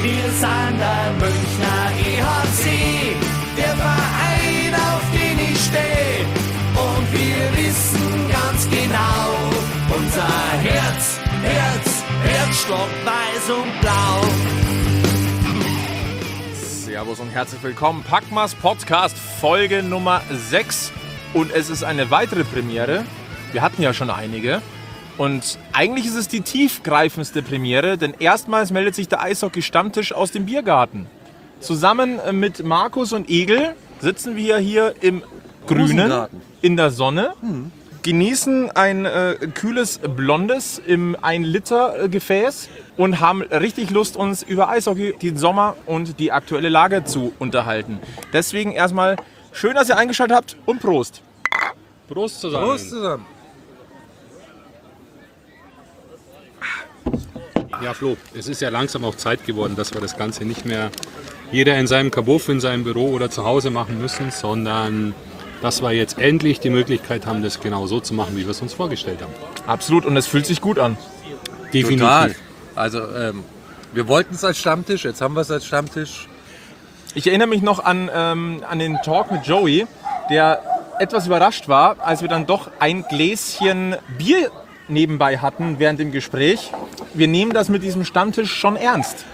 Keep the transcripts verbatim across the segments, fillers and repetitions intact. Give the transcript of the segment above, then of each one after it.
Wir sind der Münchner E H C, der Verein, auf den ich stehe. Und wir wissen ganz genau, unser Herz, Herz, Herzschlag weiß und blau. Servus und herzlich willkommen. Packmas Podcast Folge Nummer sechs. Und es ist eine weitere Premiere. Wir hatten ja schon einige. Und eigentlich ist es die tiefgreifendste Premiere, denn erstmals meldet sich der Eishockey-Stammtisch aus dem Biergarten. Zusammen mit Markus und Egel sitzen wir hier im Grünen, in der Sonne, hm. genießen ein äh, kühles Blondes im ein Liter Gefäß und haben richtig Lust, uns über Eishockey, den Sommer und die aktuelle Lage zu unterhalten. Deswegen erstmal schön, dass ihr eingeschaltet habt und Prost. Prost zusammen. Prost zusammen. Ja, Flo, es ist ja langsam auch Zeit geworden, dass wir das Ganze nicht mehr jeder in seinem Kabuff, in seinem Büro oder zu Hause machen müssen, sondern dass wir jetzt endlich die Möglichkeit haben, das genau so zu machen, wie wir es uns vorgestellt haben. Absolut, und es fühlt sich gut an. Definitiv. Total. Also ähm, wir wollten es als Stammtisch, jetzt haben wir es als Stammtisch. Ich erinnere mich noch an, ähm, an den Talk mit Joey, der etwas überrascht war, als wir dann doch ein Gläschen Bier nebenbei hatten während dem Gespräch. Wir nehmen das mit diesem Stammtisch schon ernst.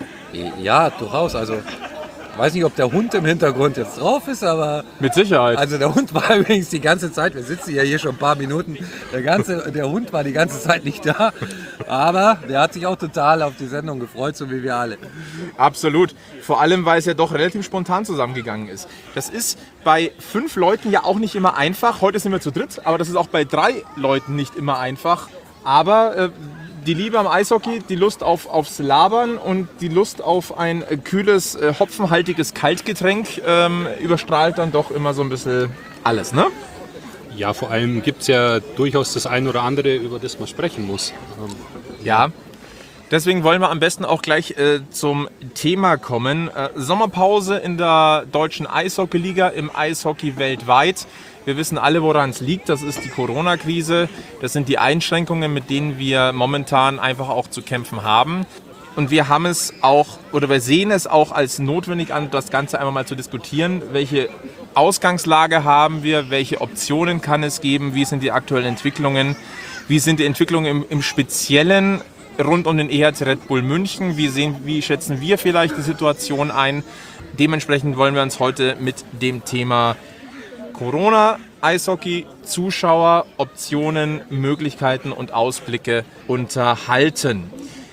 Ja, durchaus. Also ich weiß nicht, ob der Hund im Hintergrund jetzt drauf ist, aber... Mit Sicherheit. Also der Hund war übrigens die ganze Zeit, wir sitzen ja hier schon ein paar Minuten, der, ganze, der Hund war die ganze Zeit nicht da, aber der hat sich auch total auf die Sendung gefreut, so wie wir alle. Absolut. Vor allem, weil es ja doch relativ spontan zusammengegangen ist. Das ist bei fünf Leuten ja auch nicht immer einfach. Heute sind wir zu dritt, aber das ist auch bei drei Leuten nicht immer einfach. Aber äh, die Liebe am Eishockey, die Lust auf, aufs Labern und die Lust auf ein äh, kühles, äh, hopfenhaltiges Kaltgetränk ähm, überstrahlt dann doch immer so ein bisschen alles, ne? Ja, vor allem gibt es ja durchaus das ein oder andere, über das man sprechen muss. Ja, deswegen wollen wir am besten auch gleich äh, zum Thema kommen. Äh, Sommerpause in der deutschen Eishockeyliga, im Eishockey weltweit. Wir wissen alle, woran es liegt. Das ist die Corona-Krise. Das sind die Einschränkungen, mit denen wir momentan einfach auch zu kämpfen haben. Und wir haben es auch, oder wir sehen es auch als notwendig an, das Ganze einmal mal zu diskutieren. Welche Ausgangslage haben wir? Welche Optionen kann es geben? Wie sind die aktuellen Entwicklungen? Wie sind die Entwicklungen im, im Speziellen rund um den E H C Red Bull München? Wie, sehen, wie schätzen wir vielleicht die Situation ein? Dementsprechend wollen wir uns heute mit dem Thema Corona, Eishockey, Zuschauer, Optionen, Möglichkeiten und Ausblicke unterhalten.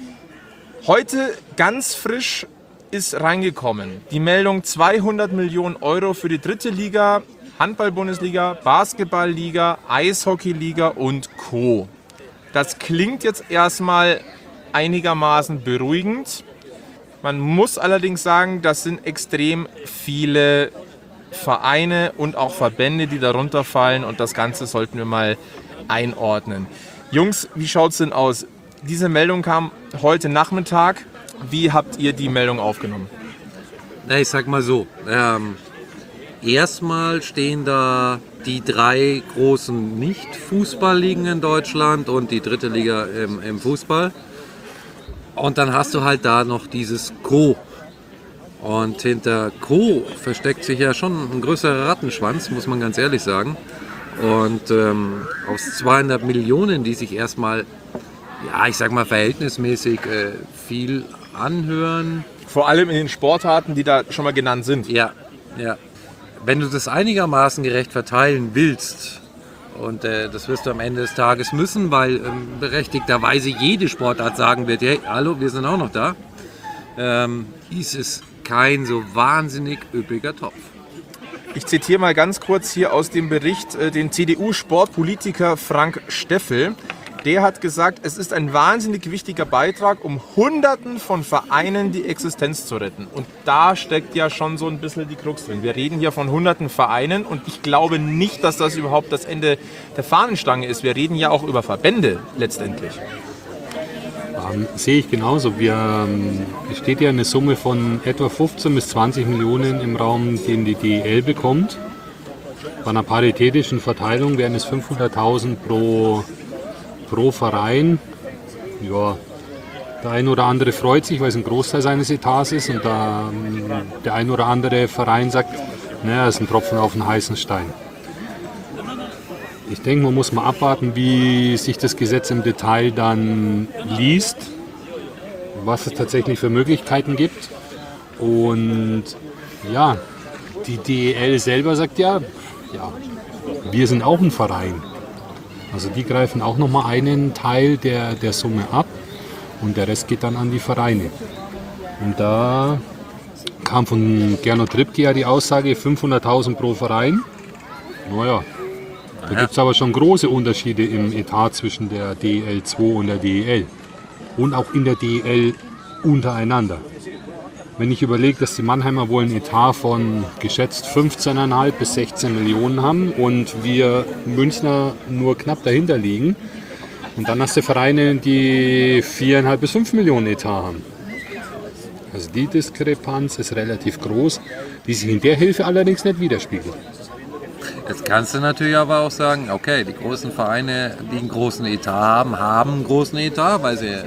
Heute ganz frisch ist reingekommen die Meldung zweihundert Millionen Euro für die dritte Liga, Handball-Bundesliga, Basketball-Liga, Eishockey-Liga und Co. Das klingt jetzt erstmal einigermaßen beruhigend. Man muss allerdings sagen, das sind extrem viele Vereine und auch Verbände, die darunter fallen, und das Ganze sollten wir mal einordnen. Jungs, wie schaut es denn aus? Diese Meldung kam heute Nachmittag. Wie habt ihr die Meldung aufgenommen? Na, ich sag mal so, ähm, erstmal stehen da die drei großen Nicht-Fußballligen in Deutschland und die dritte Liga im, im Fußball. Und dann hast du halt da noch dieses Co. Und hinter Co. versteckt sich ja schon ein größerer Rattenschwanz, muss man ganz ehrlich sagen. Und ähm, aus zweihundert Millionen, die sich erstmal, ja, ich sag mal verhältnismäßig äh, viel anhören. Vor allem in den Sportarten, die da schon mal genannt sind. Ja, ja. Wenn du das einigermaßen gerecht verteilen willst, und äh, das wirst du am Ende des Tages müssen, weil ähm, berechtigterweise jede Sportart sagen wird, hey, hallo, wir sind auch noch da, ähm, ist es kein so wahnsinnig üppiger Topf. Ich zitiere mal ganz kurz hier aus dem Bericht äh, den C D U-Sportpolitiker Frank Steffel. Der hat gesagt, es ist ein wahnsinnig wichtiger Beitrag, um Hunderten von Vereinen die Existenz zu retten. Und da steckt ja schon so ein bisschen die Krux drin. Wir reden hier von hunderten Vereinen und ich glaube nicht, dass das überhaupt das Ende der Fahnenstange ist. Wir reden ja auch über Verbände letztendlich. Ähm, sehe ich genauso. Wir, ähm, es steht ja eine Summe von etwa fünfzehn bis zwanzig Millionen im Raum, den die D E L bekommt. Bei einer paritätischen Verteilung wären es fünfhunderttausend pro, pro Verein. Ja, Der eine oder andere freut sich, weil es ein Großteil seines Etats ist und da, der ein oder andere Verein sagt, naja, das ist ein Tropfen auf den heißen Stein. Ich denke, man muss mal abwarten, wie sich das Gesetz im Detail dann liest, was es tatsächlich für Möglichkeiten gibt. Und ja, die D E L selber sagt ja, ja, wir sind auch ein Verein. Also die greifen auch nochmal einen Teil der, der Summe ab und der Rest geht dann an die Vereine. Und da kam von Gernot Trippke ja die Aussage, fünfhunderttausend pro Verein. Naja, da gibt es aber schon große Unterschiede im Etat zwischen der D E L zwei und der D E L. Und auch in der D E L untereinander. Wenn ich überlege, dass die Mannheimer wohl ein Etat von geschätzt fünfzehn Komma fünf bis sechzehn Millionen haben und wir Münchner nur knapp dahinter liegen. Und dann hast du Vereine, die vier Komma fünf bis fünf Millionen Etat haben. Also die Diskrepanz ist relativ groß, die sich in der Hilfe allerdings nicht widerspiegelt. Jetzt kannst du natürlich aber auch sagen, okay, die großen Vereine, die einen großen Etat haben, haben einen großen Etat, weil sie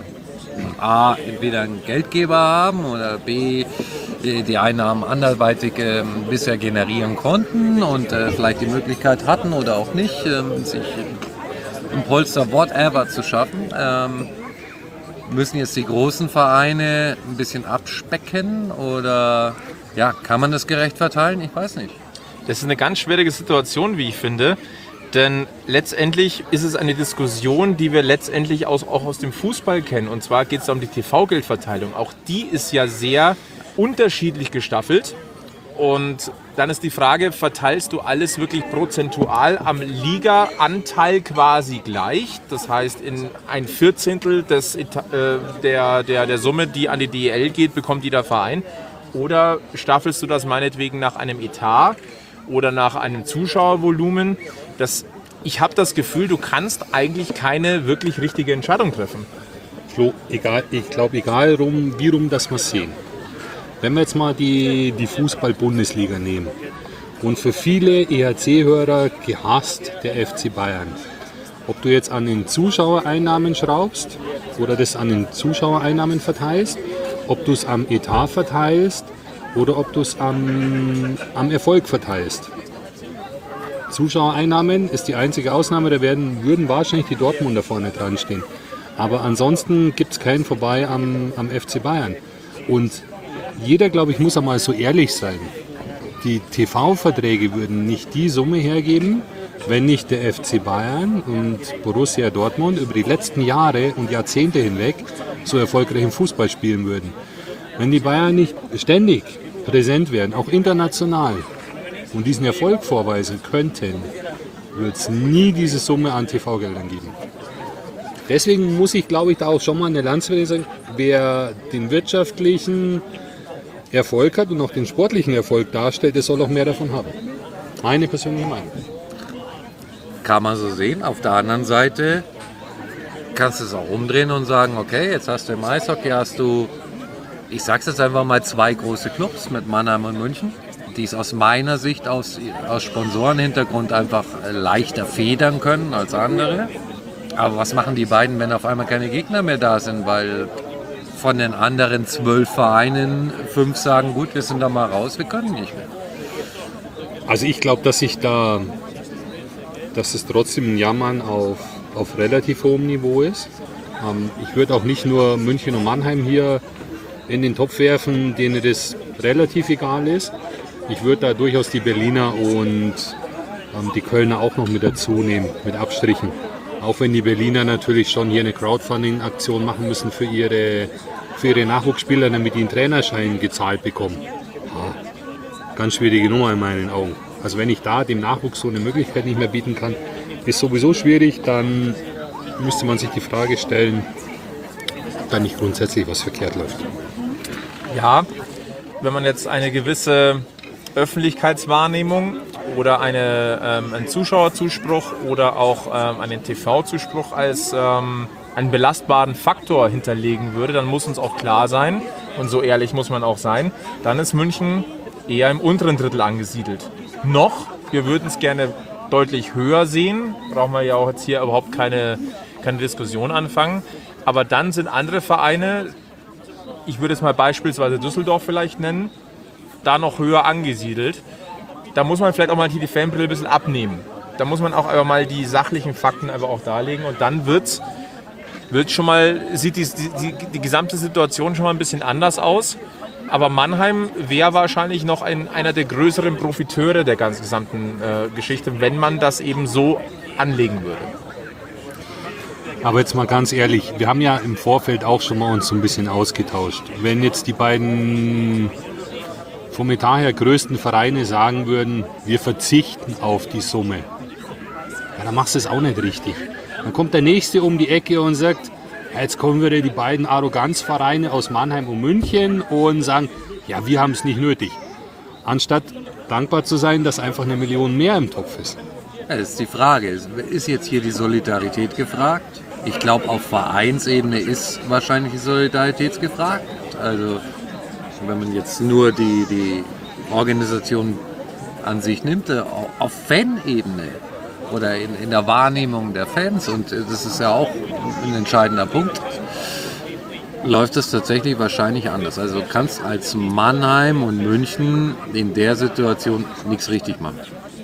A, entweder einen Geldgeber haben oder B, die, die Einnahmen anderweitig äh, bisher generieren konnten und äh, vielleicht die Möglichkeit hatten oder auch nicht, äh, sich ein Polster whatever zu schaffen. Ähm, müssen jetzt die großen Vereine ein bisschen abspecken oder ja, kann man das gerecht verteilen? Ich weiß nicht. Das ist eine ganz schwierige Situation, wie ich finde. Denn letztendlich ist es eine Diskussion, die wir letztendlich aus, auch aus dem Fußball kennen. Und zwar geht es um die T V-Geldverteilung. Auch die ist ja sehr unterschiedlich gestaffelt. Und dann ist die Frage, verteilst du alles wirklich prozentual am Liga-Anteil quasi gleich? Das heißt, in ein Vierzehntel des, äh, der, der, der Summe, die an die D E L geht, bekommt jeder Verein. Oder staffelst du das meinetwegen nach einem Etat oder nach einem Zuschauervolumen? Das, ich habe das Gefühl, du kannst eigentlich keine wirklich richtige Entscheidung treffen. Flo, egal, ich glaube, egal rum, wie rum das wir sehen. Wenn wir jetzt mal die, die Fußball-Bundesliga nehmen und für viele E H C-Hörer gehasst der F C Bayern. Ob du jetzt an den Zuschauereinnahmen schraubst oder das an den Zuschauereinnahmen verteilst, ob du es am Etat verteilst oder ob du es am, am Erfolg verteilst. Zuschauereinnahmen ist die einzige Ausnahme, da werden, würden wahrscheinlich die Dortmunder vorne dran stehen. Aber ansonsten gibt es keinen vorbei am, am F C Bayern. Und jeder, glaube ich, muss einmal so ehrlich sein. Die T V-Verträge würden nicht die Summe hergeben, wenn nicht der F C Bayern und Borussia Dortmund über die letzten Jahre und Jahrzehnte hinweg so erfolgreichen Fußball spielen würden. Wenn die Bayern nicht ständig präsent werden, auch international, und diesen Erfolg vorweisen könnten, wird es nie diese Summe an T V-Geldern geben. Deswegen muss ich, glaube ich, da auch schon mal eine Lanze sagen, wer den wirtschaftlichen Erfolg hat und auch den sportlichen Erfolg darstellt, der soll auch mehr davon haben. Meine persönliche Meinung. Kann man so sehen. Auf der anderen Seite kannst du es auch umdrehen und sagen, okay, jetzt hast du im Eishockey, hast du, ich sag's jetzt einfach mal, zwei große Clubs mit Mannheim und München, die es aus meiner Sicht aus, aus Sponsorenhintergrund einfach leichter federn können als andere. Aber was machen die beiden, wenn auf einmal keine Gegner mehr da sind? Weil von den anderen zwölf Vereinen fünf sagen, gut, wir sind da mal raus, wir können nicht mehr. Also ich glaube, dass ich da, dass es trotzdem ein Jammern auf, auf relativ hohem Niveau ist. Ähm, ich würde auch nicht nur München und Mannheim hier in den Topf werfen, denen das relativ egal ist. Ich würde da durchaus die Berliner und ähm, die Kölner auch noch mit dazu nehmen, mit Abstrichen. Auch wenn die Berliner natürlich schon hier eine Crowdfunding-Aktion machen müssen für ihre, für ihre Nachwuchsspieler, damit die einen Trainerschein gezahlt bekommen. Ja, ganz schwierige Nummer in meinen Augen. Also wenn ich da dem Nachwuchs so eine Möglichkeit nicht mehr bieten kann, ist sowieso schwierig, dann müsste man sich die Frage stellen, ob da nicht grundsätzlich was verkehrt läuft. Ja, wenn man jetzt eine gewisse Öffentlichkeitswahrnehmung oder eine, ähm, einen Zuschauerzuspruch oder auch ähm, einen T V-Zuspruch als ähm, einen belastbaren Faktor hinterlegen würde, dann muss uns auch klar sein, und so ehrlich muss man auch sein, dann ist München eher im unteren Drittel angesiedelt. Noch, wir würden es gerne deutlich höher sehen, brauchen wir ja auch jetzt hier überhaupt keine, keine Diskussion anfangen. Aber dann sind andere Vereine, ich würde es mal beispielsweise Düsseldorf vielleicht nennen, da noch höher angesiedelt. Da muss man vielleicht auch mal hier die Fanbrille ein bisschen abnehmen. Da muss man auch einfach mal die sachlichen Fakten einfach auch darlegen und dann wird's, wird's schon mal, sieht die, die, die gesamte Situation schon mal ein bisschen anders aus. Aber Mannheim wäre wahrscheinlich noch ein, einer der größeren Profiteure der ganzen gesamten äh, Geschichte, wenn man das eben so anlegen würde. Aber jetzt mal ganz ehrlich, wir haben ja im Vorfeld auch schon mal uns so ein bisschen ausgetauscht. Wenn jetzt die beiden vom Etat her größten Vereine sagen würden, wir verzichten auf die Summe, ja, dann machst du es auch nicht richtig. Dann kommt der Nächste um die Ecke und sagt, jetzt kommen wieder die beiden Arroganzvereine aus Mannheim und München und sagen, ja, wir haben es nicht nötig. Anstatt dankbar zu sein, dass einfach eine Million mehr im Topf ist. Ja, das ist die Frage. Ist jetzt hier die Solidarität gefragt? Ich glaube, auf Vereinsebene ist wahrscheinlich die Solidarität gefragt. Also, wenn man jetzt nur die, die Organisation an sich nimmt, auf Fanebene oder in, in der Wahrnehmung der Fans, und das ist ja auch ein entscheidender Punkt, läuft es tatsächlich wahrscheinlich anders. Also du kannst als Mannheim und München in der Situation nichts richtig machen.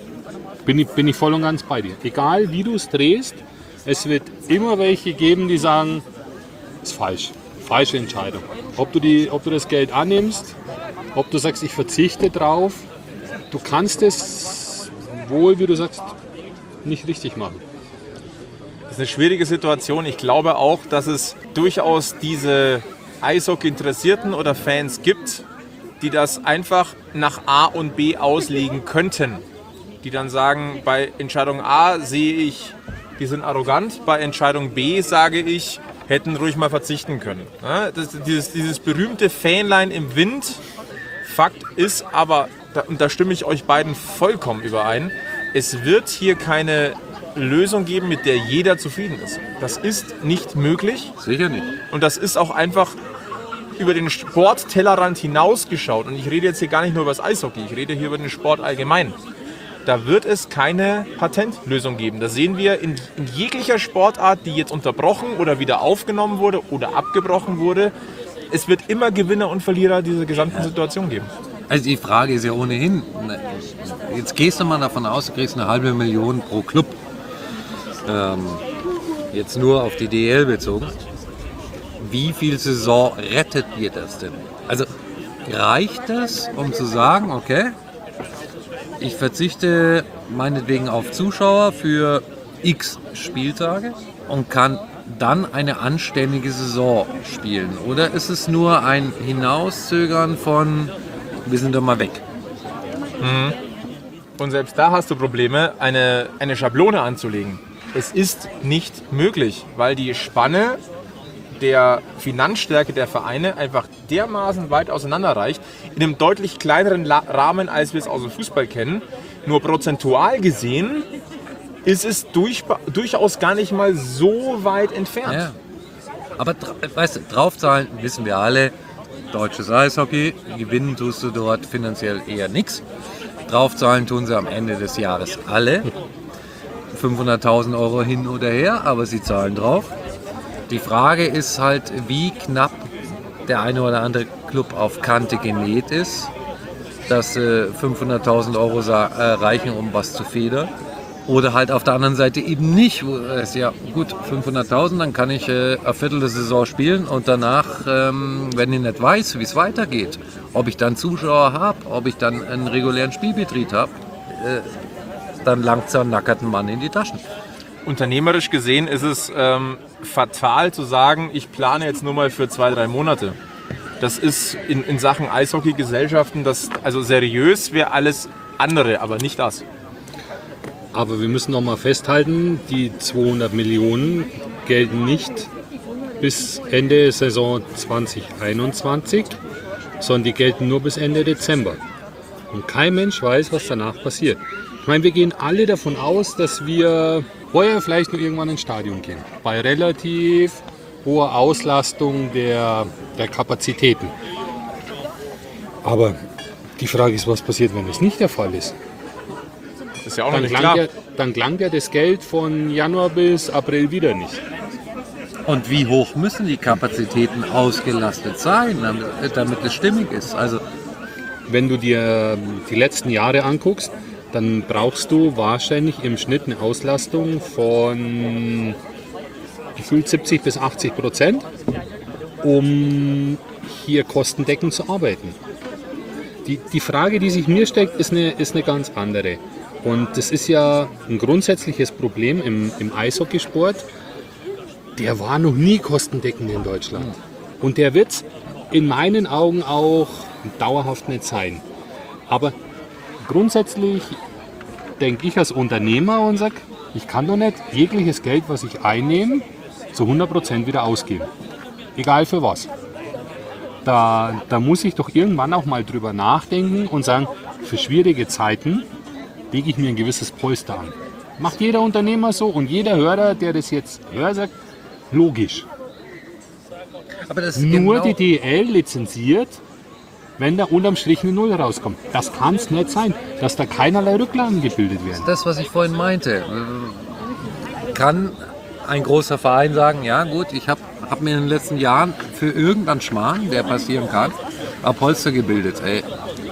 Bin ich, bin ich voll und ganz bei dir. Egal wie du es drehst, es wird immer welche geben, die sagen, ist falsch, falsche Entscheidung. Ob du, die, ob du das Geld annimmst, ob du sagst, ich verzichte drauf, du kannst es wohl, wie du sagst, nicht richtig machen. Das ist eine schwierige Situation. Ich glaube auch, dass es durchaus diese Eishockey-Interessierten oder Fans gibt, die das einfach nach A und B auslegen könnten. Die dann sagen, bei Entscheidung A sehe ich, die sind arrogant, bei Entscheidung B sage ich, hätten ruhig mal verzichten können. Ja, das, dieses, dieses berühmte Fähnlein im Wind, Fakt ist aber, und da stimme ich euch beiden vollkommen überein, es wird hier keine Lösung geben, mit der jeder zufrieden ist. Das ist nicht möglich. Sicher nicht. Und das ist auch einfach über den Sporttellerrand hinausgeschaut. Und ich rede jetzt hier gar nicht nur über das Eishockey, ich rede hier über den Sport allgemein. Da wird es keine Patentlösung geben. Das sehen wir in, in jeglicher Sportart, die jetzt unterbrochen oder wieder aufgenommen wurde oder abgebrochen wurde. Es wird immer Gewinner und Verlierer dieser gesamten Situation geben. Also die Frage ist ja ohnehin, jetzt gehst du mal davon aus, du kriegst eine halbe Million pro Club. Ähm, jetzt nur auf die D E L bezogen. Wie viel Saison rettet ihr das denn? Also reicht das, um zu sagen, okay, ich verzichte meinetwegen auf Zuschauer für x Spieltage und kann dann eine anständige Saison spielen? Oder ist es nur ein Hinauszögern von, wir sind doch mal weg? Mhm. Und selbst da hast du Probleme, eine, eine Schablone anzulegen. Es ist nicht möglich, weil die Spanne der Finanzstärke der Vereine einfach dermaßen weit auseinanderreicht, in einem deutlich kleineren La- Rahmen, als wir es aus dem Fußball kennen. Nur prozentual gesehen ist es durch, durchaus gar nicht mal so weit entfernt. Ja. Aber weißt du, draufzahlen wissen wir alle, deutsches Eishockey, gewinnen tust du dort finanziell eher nichts. Draufzahlen tun sie am Ende des Jahres alle. fünfhunderttausend Euro hin oder her, aber sie zahlen drauf. Die Frage ist halt, wie knapp der eine oder andere Club auf Kante genäht ist, dass äh, fünfhunderttausend Euro sa- äh, reichen, um was zu federn. Oder halt auf der anderen Seite eben nicht. Wo es ja gut, fünfhunderttausend, dann kann ich äh, eine Viertel der Saison spielen und danach, ähm, wenn ich nicht weiß, wie es weitergeht, ob ich dann Zuschauer habe, ob ich dann einen regulären Spielbetrieb habe, äh, dann langt so einen nackerten Mann in die Taschen. Unternehmerisch gesehen ist es ähm, fatal zu sagen, ich plane jetzt nur mal für zwei, drei Monate. Das ist in, in Sachen Eishockey-Gesellschaften, das, also seriös wäre alles andere, aber nicht das. Aber wir müssen noch mal festhalten, die zweihundert Millionen gelten nicht bis Ende Saison zwanzig einundzwanzig, sondern die gelten nur bis Ende Dezember. Und kein Mensch weiß, was danach passiert. Ich meine, wir gehen alle davon aus, dass wir heuer vielleicht noch irgendwann ins Stadion gehen. Bei relativ hoher Auslastung der, der Kapazitäten. Aber die Frage ist, was passiert, wenn das nicht der Fall ist? Das ist ja auch noch Dann nicht klang, klar. ja, dann klang ja das Geld von Januar bis April wieder nicht. Und wie hoch müssen die Kapazitäten ausgelastet sein, damit, damit es stimmig ist? Also Wenn du dir die letzten Jahre anguckst, dann brauchst du wahrscheinlich im Schnitt eine Auslastung von gefühlt siebzig bis achtzig Prozent, um hier kostendeckend zu arbeiten. Die, die Frage, die sich mir stellt, ist eine, ist eine ganz andere. Und das ist ja ein grundsätzliches Problem im, im Eishockeysport. Der war noch nie kostendeckend in Deutschland. Und der wird es in meinen Augen auch dauerhaft nicht sein. Aber grundsätzlich denke ich als Unternehmer und sage, ich kann doch nicht jegliches Geld, was ich einnehme, zu hundert Prozent wieder ausgeben. Egal für was. Da, da muss ich doch irgendwann auch mal drüber nachdenken und sagen, für schwierige Zeiten lege ich mir ein gewisses Polster an. Macht jeder Unternehmer so und jeder Hörer, der das jetzt hört, sagt, logisch. aber das ist Nur genau, die D E L lizenziert, wenn da unterm Strich eine Null rauskommt. Das kann es nicht sein, dass da keinerlei Rücklagen gebildet werden. das, was ich vorhin meinte. Kann ein großer Verein sagen, ja gut, ich habe hab mir in den letzten Jahren für irgendeinen Schmarrn, der passieren kann, ein Polster gebildet. Ey,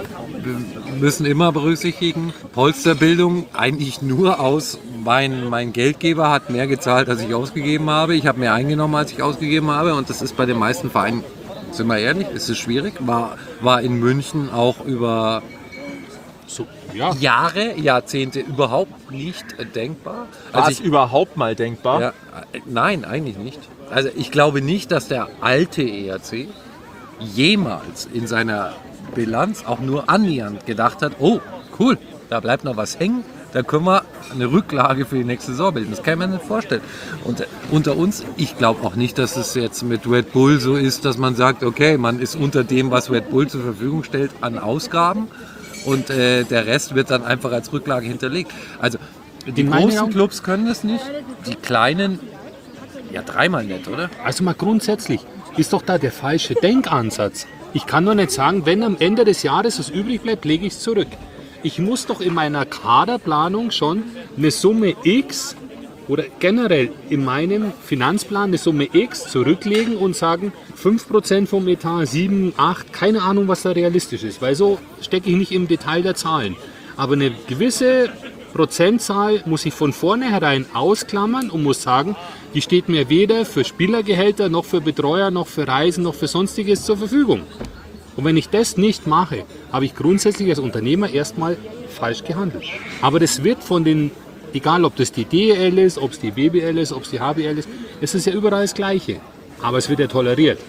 wir müssen immer berücksichtigen, Polsterbildung eigentlich nur aus, mein, mein Geldgeber hat mehr gezahlt, als ich ausgegeben habe. Ich habe mehr eingenommen, als ich ausgegeben habe. Und das ist bei den meisten Vereinen, sind wir ehrlich, ist es schwierig. War, war in München auch über So, ja. Jahre, Jahrzehnte überhaupt nicht äh, denkbar. War Also es überhaupt mal denkbar? ja, äh, nein, eigentlich nicht. Also ich glaube nicht, dass der alte E R C jemals in seiner Bilanz auch nur annähernd gedacht hat, oh cool, da bleibt noch was hängen, da können wir eine Rücklage für die nächste Saison bilden. Das kann man nicht vorstellen. Und äh, unter uns, ich glaube auch nicht, dass es jetzt mit Red Bull so ist, dass man sagt, okay, man ist unter dem, was Red Bull zur Verfügung stellt, an Ausgaben. Und äh, der Rest wird dann einfach als Rücklage hinterlegt. Also die In meinen großen Augen- Clubs können das nicht, die kleinen ja dreimal nicht, oder? Also mal grundsätzlich ist doch da der falsche Denkansatz. Ich kann doch nicht sagen, wenn am Ende des Jahres was übrig bleibt, lege ich es zurück. Ich muss doch in meiner Kaderplanung schon eine Summe X oder generell in meinem Finanzplan eine Summe X zurücklegen und sagen, fünf Prozent vom Etat, sieben, acht, keine Ahnung, was da realistisch ist, weil so stecke ich nicht im Detail der Zahlen. Aber eine gewisse Prozentzahl muss ich von vornherein ausklammern und muss sagen, die steht mir weder für Spielergehälter, noch für Betreuer, noch für Reisen, noch für Sonstiges zur Verfügung. Und wenn ich das nicht mache, habe ich grundsätzlich als Unternehmer erstmal falsch gehandelt. Aber das wird von den, egal ob das die D E L ist, ob es die B B L ist, ob es die H B L ist, es ist ja überall das Gleiche. Aber es wird ja toleriert.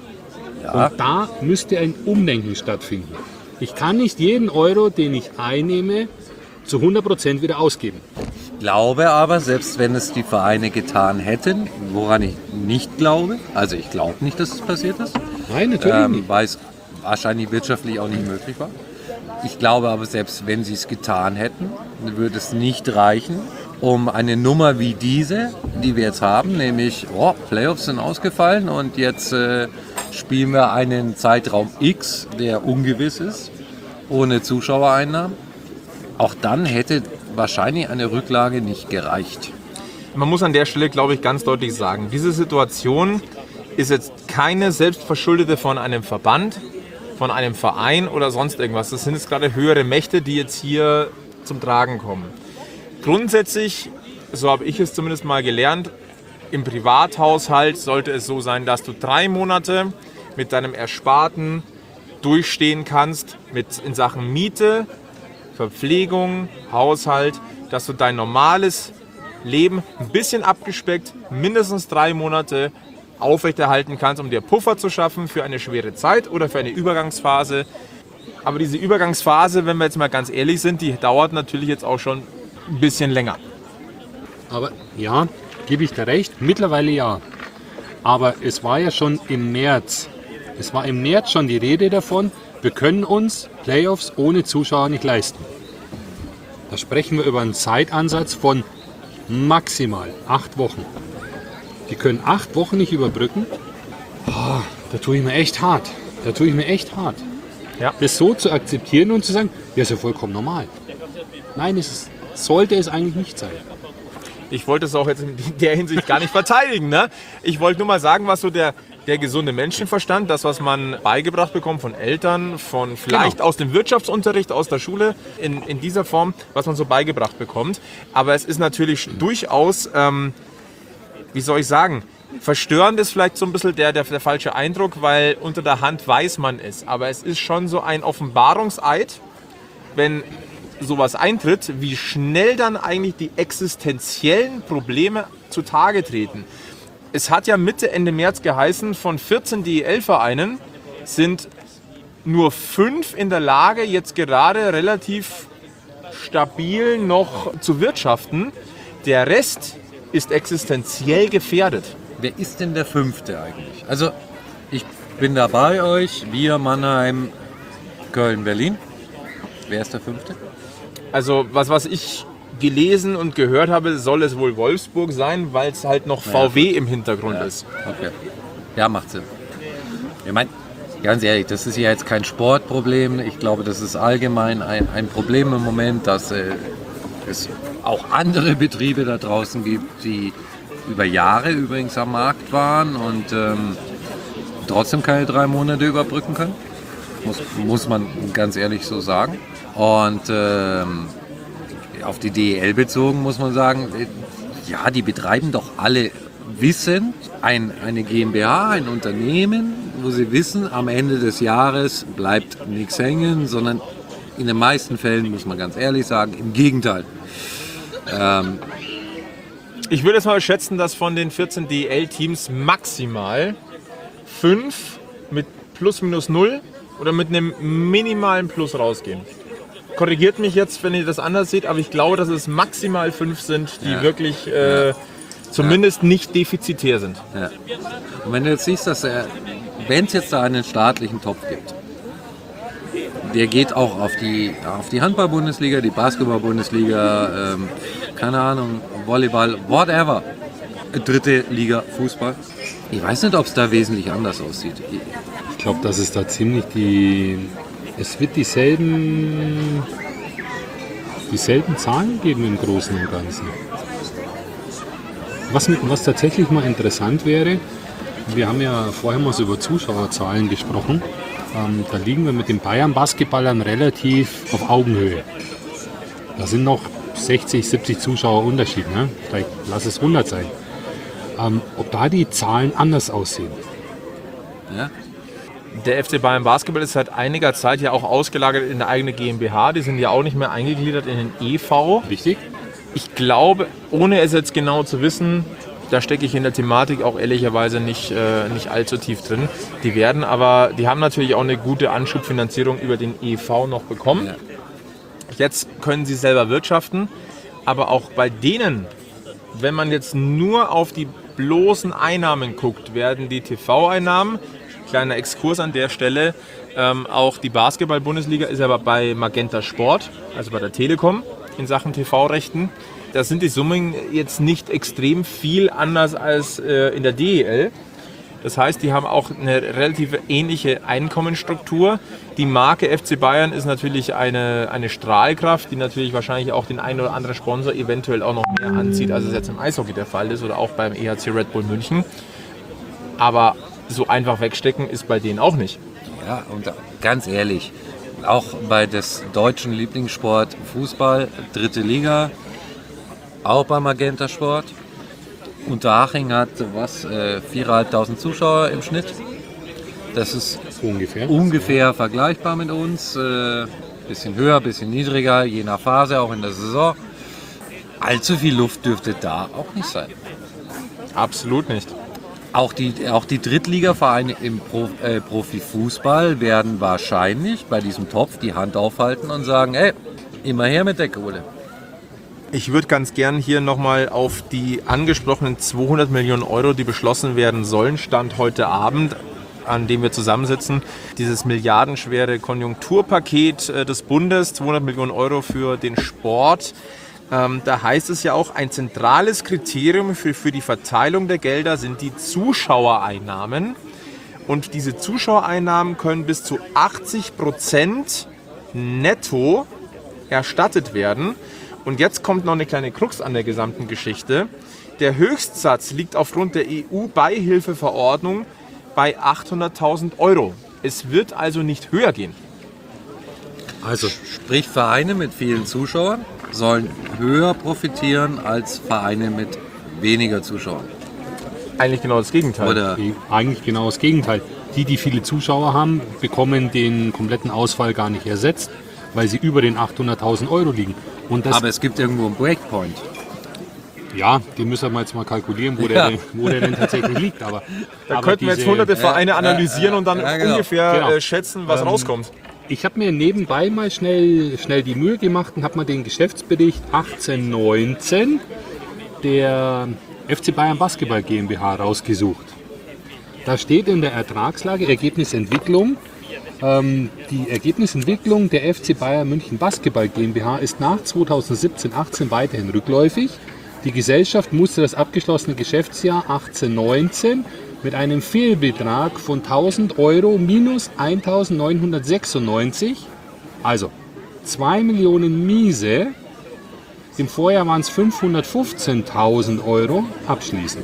Ja. Und da müsste ein Umdenken stattfinden. Ich kann nicht jeden Euro, den ich einnehme, zu hundert Prozent wieder ausgeben. Ich glaube aber, selbst wenn es die Vereine getan hätten, woran ich nicht glaube, also ich glaube nicht, dass es passiert ist, Nein, natürlich ähm, nicht. weil es wahrscheinlich wirtschaftlich auch nicht möglich war. Ich glaube aber, selbst wenn sie es getan hätten, würde es nicht reichen, um eine Nummer wie diese, die wir jetzt haben, nämlich oh, Playoffs sind ausgefallen und jetzt äh, spielen wir einen Zeitraum X, der ungewiss ist, ohne Zuschauereinnahmen. Auch dann hätte wahrscheinlich eine Rücklage nicht gereicht. Man muss an der Stelle, glaube ich, ganz deutlich sagen, diese Situation ist jetzt keine selbstverschuldete von einem Verband, von einem Verein oder sonst irgendwas. Das sind jetzt gerade höhere Mächte, die jetzt hier zum Tragen kommen. Grundsätzlich, so habe ich es zumindest mal gelernt, im Privathaushalt sollte es so sein, dass du drei Monate mit deinem Ersparten durchstehen kannst, mit in Sachen Miete, Verpflegung, Haushalt, dass du dein normales Leben ein bisschen abgespeckt, mindestens drei Monate aufrechterhalten kannst, um dir Puffer zu schaffen für eine schwere Zeit oder für eine Übergangsphase. Aber diese Übergangsphase, wenn wir jetzt mal ganz ehrlich sind, die dauert natürlich jetzt auch schon ein bisschen länger. Aber ja, gebe ich dir recht, mittlerweile ja. Aber es war ja schon im März, es war im März schon die Rede davon, wir können uns Playoffs ohne Zuschauer nicht leisten. Da sprechen wir über einen Zeitansatz von maximal acht Wochen. Die können acht Wochen nicht überbrücken. Oh, da tue ich mir echt hart. Da tue ich mir echt hart. Ja. Das so zu akzeptieren und zu sagen, ja, ist ja vollkommen normal. Nein, es ist, sollte es eigentlich nicht sein. Ich wollte es auch jetzt in der Hinsicht gar nicht verteidigen. Ne? Ich wollte nur mal sagen, was so der, der gesunde Menschenverstand, das, was man beigebracht bekommt von Eltern, von vielleicht genau. aus dem Wirtschaftsunterricht, aus der Schule, in, in dieser Form, was man so beigebracht bekommt. Aber es ist natürlich durchaus, ähm, wie soll ich sagen, verstörend ist vielleicht so ein bisschen der, der, der falsche Eindruck, weil unter der Hand weiß man es. Aber es ist schon so ein Offenbarungseid, wenn sowas eintritt, wie schnell dann eigentlich die existenziellen Probleme zutage treten. Es hat ja Mitte, Ende März geheißen, von vierzehn D E L-Vereinen sind nur fünf in der Lage, jetzt gerade relativ stabil noch zu wirtschaften. Der Rest ist existenziell gefährdet. Wer ist denn der Fünfte eigentlich? Also ich bin da bei euch, wir, Mannheim, Köln, Berlin. Wer ist der Fünfte? Also was, was ich gelesen und gehört habe, soll es wohl Wolfsburg sein, weil es halt noch V W ja, im Hintergrund ja, ist. Okay. Ja, macht Sinn. Ich meine, ganz ehrlich, das ist ja jetzt kein Sportproblem. Ich glaube, das ist allgemein ein, ein Problem im Moment, dass äh, es auch andere Betriebe da draußen gibt, die über Jahre übrigens am Markt waren und ähm, trotzdem keine drei Monate überbrücken können. Muss, muss man ganz ehrlich so sagen. Und ähm, auf die D E L bezogen muss man sagen, ja, die betreiben doch alle wissend ein, eine GmbH, ein Unternehmen, wo sie wissen, am Ende des Jahres bleibt nichts hängen, sondern in den meisten Fällen, muss man ganz ehrlich sagen, im Gegenteil. Ähm, ich würde jetzt mal schätzen, dass von den vierzehn D E L-Teams maximal fünf mit plus minus null oder mit einem minimalen Plus rausgehen. Korrigiert mich jetzt, wenn ihr das anders seht, aber ich glaube, dass es maximal fünf sind, die ja. wirklich äh, ja. zumindest ja. nicht defizitär sind. Ja. Und wenn du jetzt siehst, dass er, wenn es jetzt da einen staatlichen Topf gibt, der geht auch auf die, auf die Handball-Bundesliga, die Basketball-Bundesliga, ähm, keine Ahnung, Volleyball, whatever. Dritte Liga Fußball. Ich weiß nicht, ob es da wesentlich anders aussieht. Ich glaube, dass es da ziemlich die... Es wird dieselben, dieselben Zahlen geben im Großen und Ganzen. Was, was tatsächlich mal interessant wäre, wir haben ja vorher mal so über Zuschauerzahlen gesprochen, ähm, da liegen wir mit den Bayern-Basketballern relativ auf Augenhöhe. Da sind noch sechzig, siebzig Zuschauer Unterschied, ne? Vielleicht lass es hundert sein. Ähm, ob da die Zahlen anders aussehen. Ja. Der F C Bayern Basketball ist seit einiger Zeit ja auch ausgelagert in eine eigene GmbH. Die sind ja auch nicht mehr eingegliedert in den E V. Richtig. Ich glaube, ohne es jetzt genau zu wissen, da stecke ich in der Thematik auch ehrlicherweise nicht, äh, nicht allzu tief drin. Die werden aber, die haben natürlich auch eine gute Anschubfinanzierung über den E V noch bekommen. Ja. Jetzt können sie selber wirtschaften, aber auch bei denen, wenn man jetzt nur auf die bloßen Einnahmen guckt, werden die T V-Einnahmen, kleiner Exkurs an der Stelle, ähm, auch die Basketball-Bundesliga ist aber bei Magenta Sport, also bei der Telekom in Sachen T V-Rechten. Da sind die Summen jetzt nicht extrem viel anders als äh, in der D E L. Das heißt, die haben auch eine relativ ähnliche Einkommensstruktur. Die Marke F C Bayern ist natürlich eine, eine Strahlkraft, die natürlich wahrscheinlich auch den einen oder anderen Sponsor eventuell auch noch mehr anzieht, als es jetzt im Eishockey der Fall ist oder auch beim E H C Red Bull München. Aber so einfach wegstecken ist bei denen auch nicht. Ja, und ganz ehrlich, auch bei des deutschen Lieblingssport Fußball, dritte Liga, auch bei Magenta Sport. Unterhaching hat was, äh, viertausendfünfhundert Zuschauer im Schnitt. Das ist ungefähr, ungefähr vergleichbar mit uns. Äh, bisschen höher, bisschen niedriger, je nach Phase, auch in der Saison. Allzu viel Luft dürfte da auch nicht sein. Absolut nicht. Auch die, auch die Drittligavereine im Pro, äh, Profifußball werden wahrscheinlich bei diesem Topf die Hand aufhalten und sagen, ey, immer her mit der Kohle. Ich würde ganz gern hier nochmal auf die angesprochenen zweihundert Millionen Euro, die beschlossen werden sollen, Stand heute Abend, an dem wir zusammensitzen, dieses milliardenschwere Konjunkturpaket äh, des Bundes, zweihundert Millionen Euro für den Sport. Ähm, da heißt es ja auch, ein zentrales Kriterium für, für die Verteilung der Gelder sind die Zuschauereinnahmen. Und diese Zuschauereinnahmen können bis zu achtzig Prozent netto erstattet werden. Und jetzt kommt noch eine kleine Krux an der gesamten Geschichte. Der Höchstsatz liegt aufgrund der E U-Beihilfeverordnung bei achthunderttausend Euro. Es wird also nicht höher gehen. Also sprich, Vereine mit vielen Zuschauern sollen höher profitieren als Vereine mit weniger Zuschauern. Eigentlich genau das Gegenteil. Oder Eigentlich genau das Gegenteil. Die, die viele Zuschauer haben, bekommen den kompletten Ausfall gar nicht ersetzt, weil sie über den achthunderttausend Euro liegen. Und das, aber es gibt irgendwo einen Breakpoint. ja, den müssen wir jetzt mal kalkulieren, wo, Ja. der, wo der denn tatsächlich liegt. Aber, Da aber könnten wir jetzt diese- hunderte Vereine ja, analysieren ja, und dann ja, genau. ungefähr Genau. äh, schätzen, was Ähm, rauskommt. Ich habe mir nebenbei mal schnell, schnell die Mühe gemacht und habe mal den Geschäftsbericht achtzehn neunzehn der F C Bayern Basketball GmbH rausgesucht. Da steht in der Ertragslage Ergebnisentwicklung, ähm, die Ergebnisentwicklung der F C Bayern München Basketball GmbH ist nach zweitausendsiebzehn achtzehn weiterhin rückläufig. Die Gesellschaft musste das abgeschlossene Geschäftsjahr achtzehn neunzehn mit einem Fehlbetrag von tausend Euro minus eintausendneunhundertsechsundneunzig, also zwei Millionen Miese, im Vorjahr waren es fünfhundertfünfzehntausend Euro, abschließen.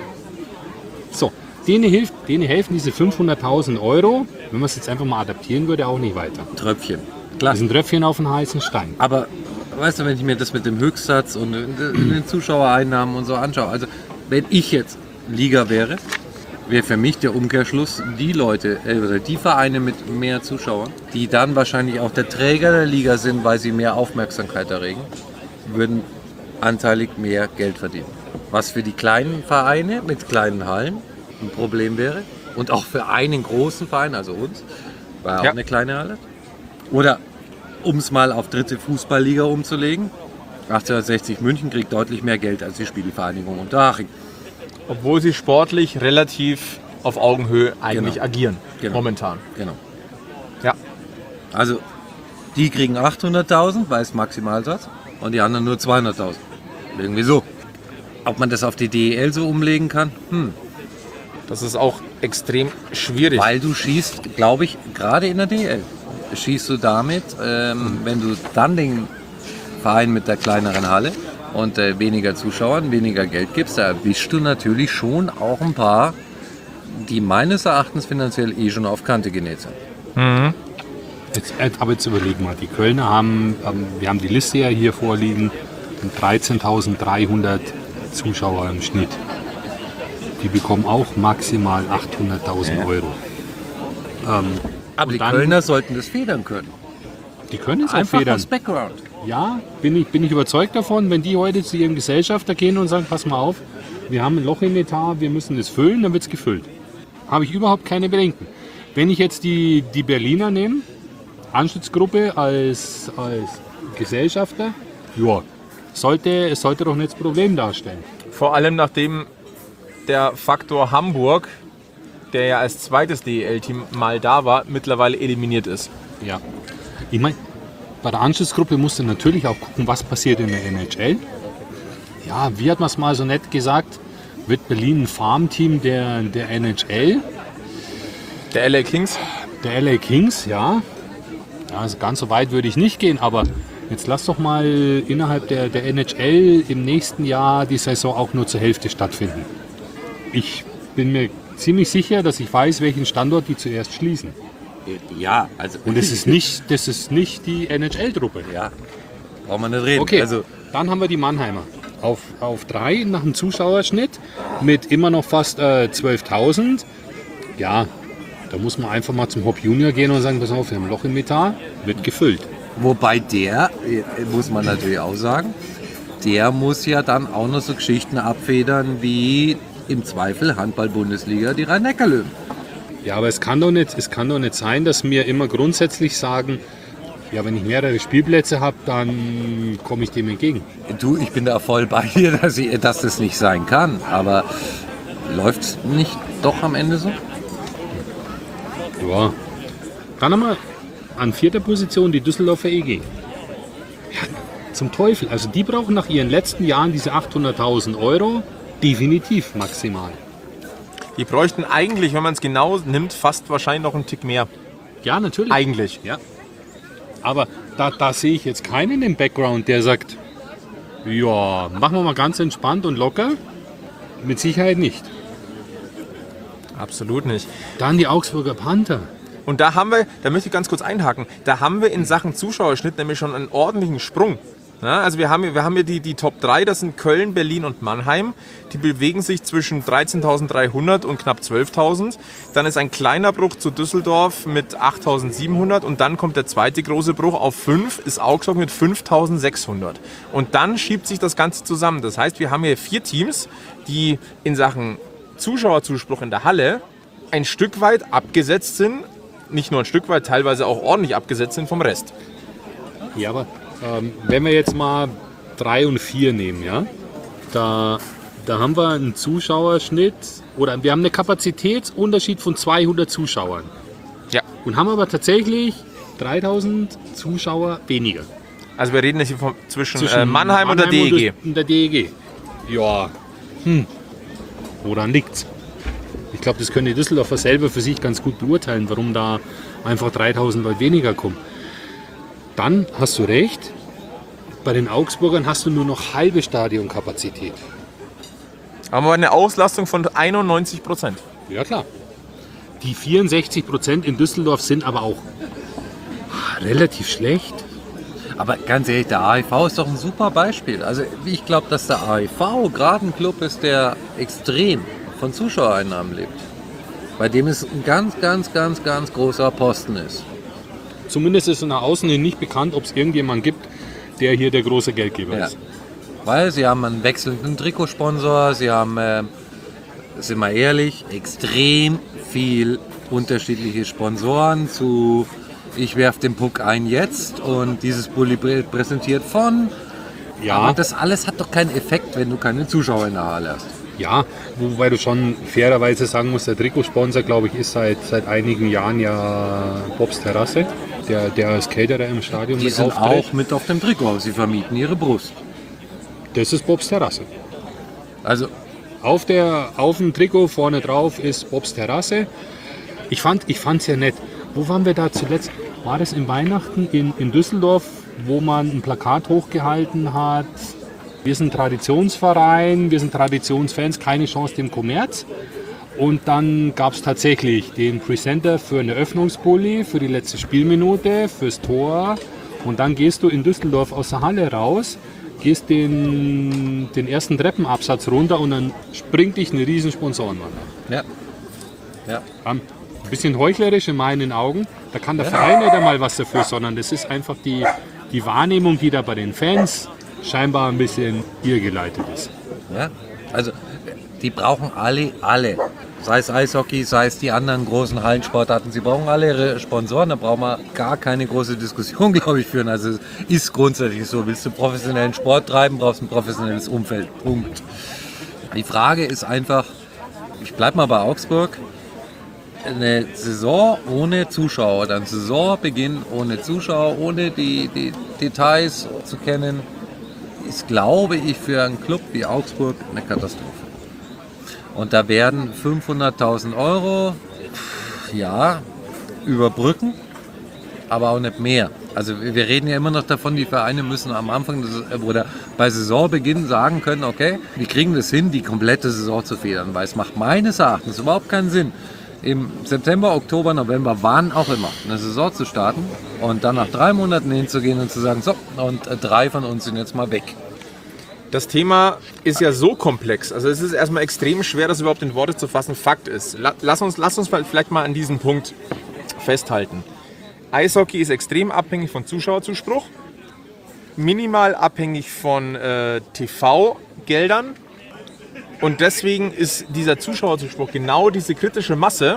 So, denen, hilft, denen helfen diese fünfhunderttausend Euro, wenn man es jetzt einfach mal adaptieren würde, auch nicht weiter. Tröpfchen. Das Klar. ist ein Tröpfchen auf einen heißen Stein. Aber weißt du, wenn ich mir das mit dem Höchstsatz und den Zuschauereinnahmen und so anschaue, also wenn ich jetzt Liga wäre, wäre für mich der Umkehrschluss, die Leute, äh, oder die Vereine mit mehr Zuschauern, die dann wahrscheinlich auch der Träger der Liga sind, weil sie mehr Aufmerksamkeit erregen, würden anteilig mehr Geld verdienen. Was für die kleinen Vereine mit kleinen Hallen ein Problem wäre und auch für einen großen Verein, also uns, war auch Ja. eine kleine Halle. Oder um es mal auf dritte Fußballliga umzulegen, achtzehnhundertsechzig München kriegt deutlich mehr Geld als die Spielvereinigung Unterhaching. Obwohl sie sportlich relativ auf Augenhöhe eigentlich Genau. agieren. Genau. Momentan. Genau. Ja. Also die kriegen achthunderttausend, weil es Maximalsatz, und die anderen nur zweihunderttausend. Irgendwie so. Ob man das auf die D E L so umlegen kann? Hm. Das ist auch extrem schwierig. Weil du schießt, glaube ich, gerade in der D E L, schießt du damit, ähm, wenn du dann den Verein mit der kleineren Halle und äh, weniger Zuschauern, weniger Geld gibst, da erwischst du natürlich schon auch ein paar, die meines Erachtens finanziell eh schon auf Kante genäht sind. Jetzt, äh, aber jetzt überleg mal, die Kölner haben, ähm, wir haben die Liste ja hier vorliegen, dreizehntausenddreihundert Zuschauer im Schnitt. Die bekommen auch maximal achthunderttausend Euro. Ähm, Aber Und die dann- Kölner sollten das federn können. die können es auch Einfach federn. aus Background. Ja, bin ich, bin ich überzeugt davon, wenn die heute zu ihrem Gesellschafter gehen und sagen, pass mal auf, wir haben ein Loch im Etat, wir müssen es füllen, dann wird es gefüllt. Habe ich überhaupt keine Bedenken. Wenn ich jetzt die, die Berliner nehme, Anschlussgruppe als, als Gesellschafter, ja, sollte, es sollte doch nicht das Problem darstellen. Vor allem nachdem der Faktor Hamburg, der ja als zweites D E L-Team mal da war, mittlerweile eliminiert ist. Ja. Ich meine, bei der Anschlussgruppe musst du natürlich auch gucken, was passiert in der N H L. Ja, wie hat man es mal so nett gesagt, wird Berlin ein Farmteam der, der N H L, Der L A Kings, der L A Kings, ja. Ja, also ganz so weit würde ich nicht gehen, aber jetzt lass doch mal innerhalb der, der N H L im nächsten Jahr die Saison auch nur zur Hälfte stattfinden. Ich bin mir ziemlich sicher, dass ich weiß, welchen Standort die zuerst schließen. Ja, also. Und das ist nicht, das ist nicht die N H L-Truppe. Ja, braucht man nicht reden. Okay, Also, dann haben wir die Mannheimer. Auf, auf drei nach dem Zuschauerschnitt mit immer noch fast äh, zwölftausend. Ja, da muss man einfach mal zum Hop Junior gehen und sagen, pass auf, wir haben ein Loch im Etat, wird gefüllt. wobei der, äh, muss man natürlich auch sagen, der muss ja dann auch noch so Geschichten abfedern wie im Zweifel Handball-Bundesliga die Rhein-Neckar-Löwen. Ja, aber es kann doch nicht, es kann doch nicht sein, dass wir immer grundsätzlich sagen, ja, wenn ich mehrere Spielplätze habe, dann komme ich dem entgegen. Du, ich bin da voll bei dir, dass, ich, dass das nicht sein kann, aber läuft es nicht doch am Ende so? Ja. Dann haben wir an vierter Position die Düsseldorfer E G. Ja, zum Teufel. Also die brauchen nach ihren letzten Jahren diese achthunderttausend Euro definitiv maximal. die bräuchten eigentlich, wenn man es genau nimmt, fast wahrscheinlich noch einen Tick mehr. Ja, natürlich. Eigentlich. Ja. Aber da, da sehe ich jetzt keinen im Background, der sagt, Ja, machen wir mal ganz entspannt und locker. Mit Sicherheit nicht. Absolut nicht. Dann die Augsburger Panther. Und da haben wir, da möchte ich ganz kurz einhaken, da haben wir in Sachen Zuschauerschnitt nämlich schon einen ordentlichen Sprung. Ja, also wir haben, wir haben hier die, die Top drei, das sind Köln, Berlin und Mannheim. Die bewegen sich zwischen dreizehntausenddreihundert und knapp zwölftausend. Dann ist ein kleiner Bruch zu Düsseldorf mit achttausendsiebenhundert und dann kommt der zweite große Bruch auf fünf, ist Augsburg mit fünftausendsechshundert. Und dann schiebt sich das Ganze zusammen. Das heißt, wir haben hier vier Teams, die in Sachen Zuschauerzuspruch in der Halle ein Stück weit abgesetzt sind, nicht nur ein Stück weit, teilweise auch ordentlich abgesetzt sind vom Rest. Ja, aber ähm, wenn wir jetzt mal drei und vier nehmen, ja, da, da haben wir einen Zuschauerschnitt oder wir haben einen Kapazitätsunterschied von zweihundert Zuschauern. Ja. Und haben aber tatsächlich dreitausend Zuschauer weniger. Also wir reden jetzt hier von, zwischen, Zwischen äh, Mannheim, und der D E G. Und der D E G. Ja. Hm. Woran liegt's? Ich glaube, das können die Düsseldorfer selber für sich ganz gut beurteilen, warum da einfach dreitausend Leute weniger kommen. Dann hast du recht, bei den Augsburgern hast du nur noch halbe Stadionkapazität. Haben wir eine Auslastung von einundneunzig Prozent. Ja klar. Die vierundsechzig Prozent in Düsseldorf sind aber auch relativ schlecht. Aber ganz ehrlich, der A E V ist doch ein super Beispiel. Also ich glaube, dass der A E V gerade ein Club ist, der extrem von Zuschauereinnahmen lebt. Bei dem es ein ganz, ganz, ganz, ganz großer Posten ist. Zumindest ist nach außen hin nicht bekannt, ob es irgendjemanden gibt, der hier der große Geldgeber Ja. ist. Weil sie haben einen wechselnden Trikotsponsor, sie haben, äh, sind wir ehrlich, extrem viel unterschiedliche Sponsoren zu ich werfe den Puck ein jetzt und dieses Bulli präsentiert von. Ja. Aber das alles hat doch keinen Effekt, wenn du keine Zuschauer in der Halle hast. Ja, wobei du schon fairerweise sagen musst, der Trikotsponsor, glaube ich, ist seit, seit einigen Jahren ja Bobs Terrasse, der, der als Caterer im Stadion Die mit sind auftritt. auch mit auf dem Trikot, sie vermieten ihre Brust. Das ist Bobs Terrasse. Also Auf, der, auf dem Trikot vorne drauf ist Bobs Terrasse. Ich fand ich fand's ja nett. Wo waren wir da zuletzt? War das in Weihnachten in, in Düsseldorf, wo man ein Plakat hochgehalten hat? Wir sind Traditionsverein, wir sind Traditionsfans, keine Chance dem Kommerz. Und dann gab es tatsächlich den Presenter für eine Öffnungsbully, für die letzte Spielminute, fürs Tor. Und dann gehst du in Düsseldorf aus der Halle raus, gehst den, den ersten Treppenabsatz runter und dann springt dich eine riesen Sponsorenwand an. ja. Ja. Ein bisschen heuchlerisch in meinen Augen. Da kann der Verein nicht einmal was dafür, sondern das ist einfach die, die Wahrnehmung, die da bei den Fans scheinbar ein bisschen irrgeleitet ist. Ja. Also die brauchen alle, alle. Sei es Eishockey, sei es die anderen großen Hallensportarten. Sie brauchen alle ihre Sponsoren. Da brauchen wir gar keine große Diskussion, glaube ich, führen. Also es ist grundsätzlich so. Willst du professionellen Sport treiben, brauchst du ein professionelles Umfeld. Punkt. Die Frage ist einfach, ich bleibe mal bei Augsburg, eine Saison ohne Zuschauer oder ein Saisonbeginn ohne Zuschauer, ohne die, die Details zu kennen, ist, glaube ich, für einen Club wie Augsburg eine Katastrophe. Und da werden fünfhunderttausend Euro, ja, überbrücken, aber auch nicht mehr. Also wir reden ja immer noch davon, die Vereine müssen am Anfang des, oder bei Saisonbeginn sagen können, okay, wir kriegen das hin, die komplette Saison zu federn, weil es macht meines Erachtens überhaupt keinen Sinn, im September, Oktober, November, wann auch immer, eine Saison zu starten und dann nach drei Monaten hinzugehen und zu sagen, so, und drei von uns sind jetzt mal weg. Das Thema ist ja so komplex, also es ist erstmal extrem schwer, das überhaupt in Worte zu fassen. Fakt ist, lass uns, lass uns vielleicht mal an diesem Punkt festhalten. Eishockey ist extrem abhängig von Zuschauerzuspruch, minimal abhängig von äh, T V-Geldern. Und deswegen ist dieser Zuschauerzuspruch genau diese kritische Masse,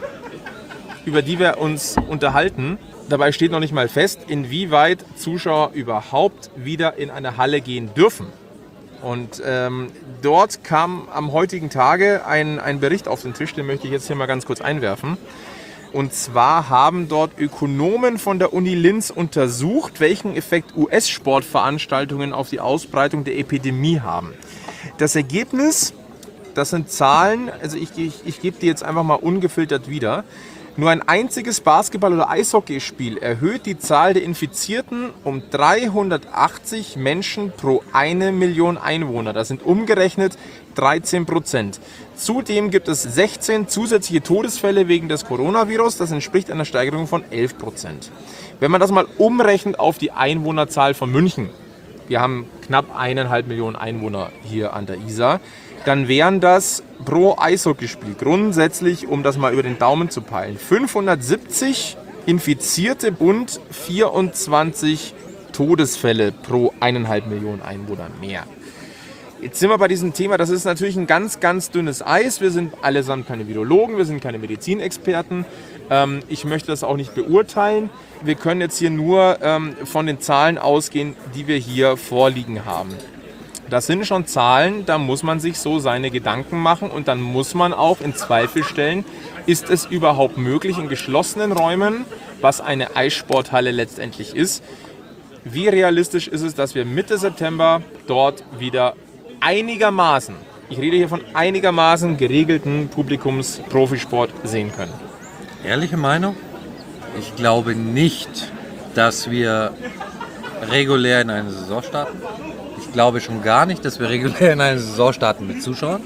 über die wir uns unterhalten. Dabei steht noch nicht mal fest, inwieweit Zuschauer überhaupt wieder in eine Halle gehen dürfen. Und ähm, dort kam am heutigen Tage ein, ein Bericht auf den Tisch, den möchte ich jetzt hier mal ganz kurz einwerfen. Und zwar haben dort Ökonomen von der Uni Linz untersucht, welchen Effekt U S-Sportveranstaltungen auf die Ausbreitung der Epidemie haben. Das Ergebnis, das sind Zahlen, also ich, ich, ich gebe die jetzt einfach mal ungefiltert wieder. Nur ein einziges Basketball- oder Eishockeyspiel erhöht die Zahl der Infizierten um dreihundertachtzig Menschen pro eine Million Einwohner. Das sind umgerechnet dreizehn Prozent. Zudem gibt es sechzehn zusätzliche Todesfälle wegen des Coronavirus. Das entspricht einer Steigerung von elf Prozent. Wenn man das mal umrechnet auf die Einwohnerzahl von München, wir haben knapp eineinhalb Millionen Einwohner hier an der Isar, dann wären das pro Eishockeyspiel grundsätzlich, um das mal über den Daumen zu peilen, fünfhundertsiebzig Infizierte und vierundzwanzig Todesfälle pro eineinhalb Millionen Einwohner mehr. Jetzt sind wir bei diesem Thema, das ist natürlich ein ganz, ganz dünnes Eis. Wir sind allesamt keine Virologen, wir sind keine Medizinexperten. Ähm, ich möchte das auch nicht beurteilen. Wir können jetzt hier nur ähm, von den Zahlen ausgehen, die wir hier vorliegen haben. Das sind schon Zahlen, da muss man sich so seine Gedanken machen und dann muss man auch in Zweifel stellen, ist es überhaupt möglich in geschlossenen Räumen, was eine Eissporthalle letztendlich ist, wie realistisch ist es, dass wir Mitte September dort wieder einigermaßen, ich rede hier von einigermaßen geregelten Publikums-Profisport sehen können? Ehrliche Meinung? Ich glaube nicht, dass wir regulär in eine Saison starten. Ich glaube schon gar nicht, dass wir regulär in eine Saison starten mit Zuschauern.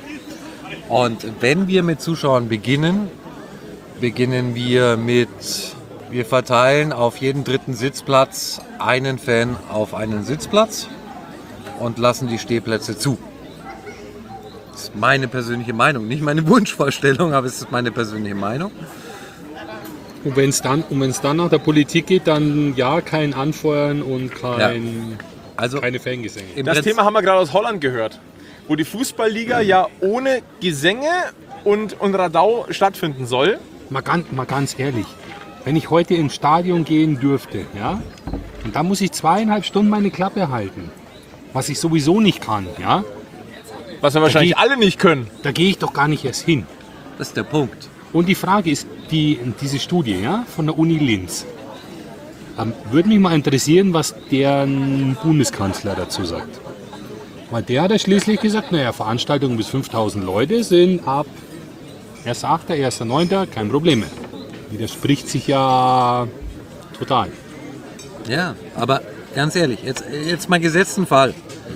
Und wenn wir mit Zuschauern beginnen, beginnen wir mit, wir verteilen auf jeden dritten Sitzplatz einen Fan auf einen Sitzplatz und lassen die Stehplätze zu. Das ist meine persönliche Meinung, nicht meine Wunschvorstellung, aber es ist meine persönliche Meinung. Und wenn es dann, dann nach der Politik geht, dann ja, kein Anfeuern und kein... Ja. Also, keine Fangesänge. Das Thema haben wir gerade aus Holland gehört, wo die Fußballliga ja ohne Gesänge und, und Radau stattfinden soll. Mal ganz, mal ganz ehrlich, wenn ich heute ins Stadion gehen dürfte, ja, und da muss ich zweieinhalb Stunden meine Klappe halten, was ich sowieso nicht kann, ja. Was wir wahrscheinlich geh, alle nicht können. Da gehe ich doch gar nicht erst hin. Das ist der Punkt. Und die Frage ist, die, diese Studie, ja, von der Uni Linz, Ähm, würde mich mal interessieren, was deren Bundeskanzler dazu sagt. Weil der hat ja schließlich gesagt, naja, Veranstaltungen bis fünftausend Leute sind ab erster achter, erster neunter kein Problem mehr. Widerspricht sich ja total. Ja, aber ganz ehrlich, jetzt, jetzt mal gesetzten Fall.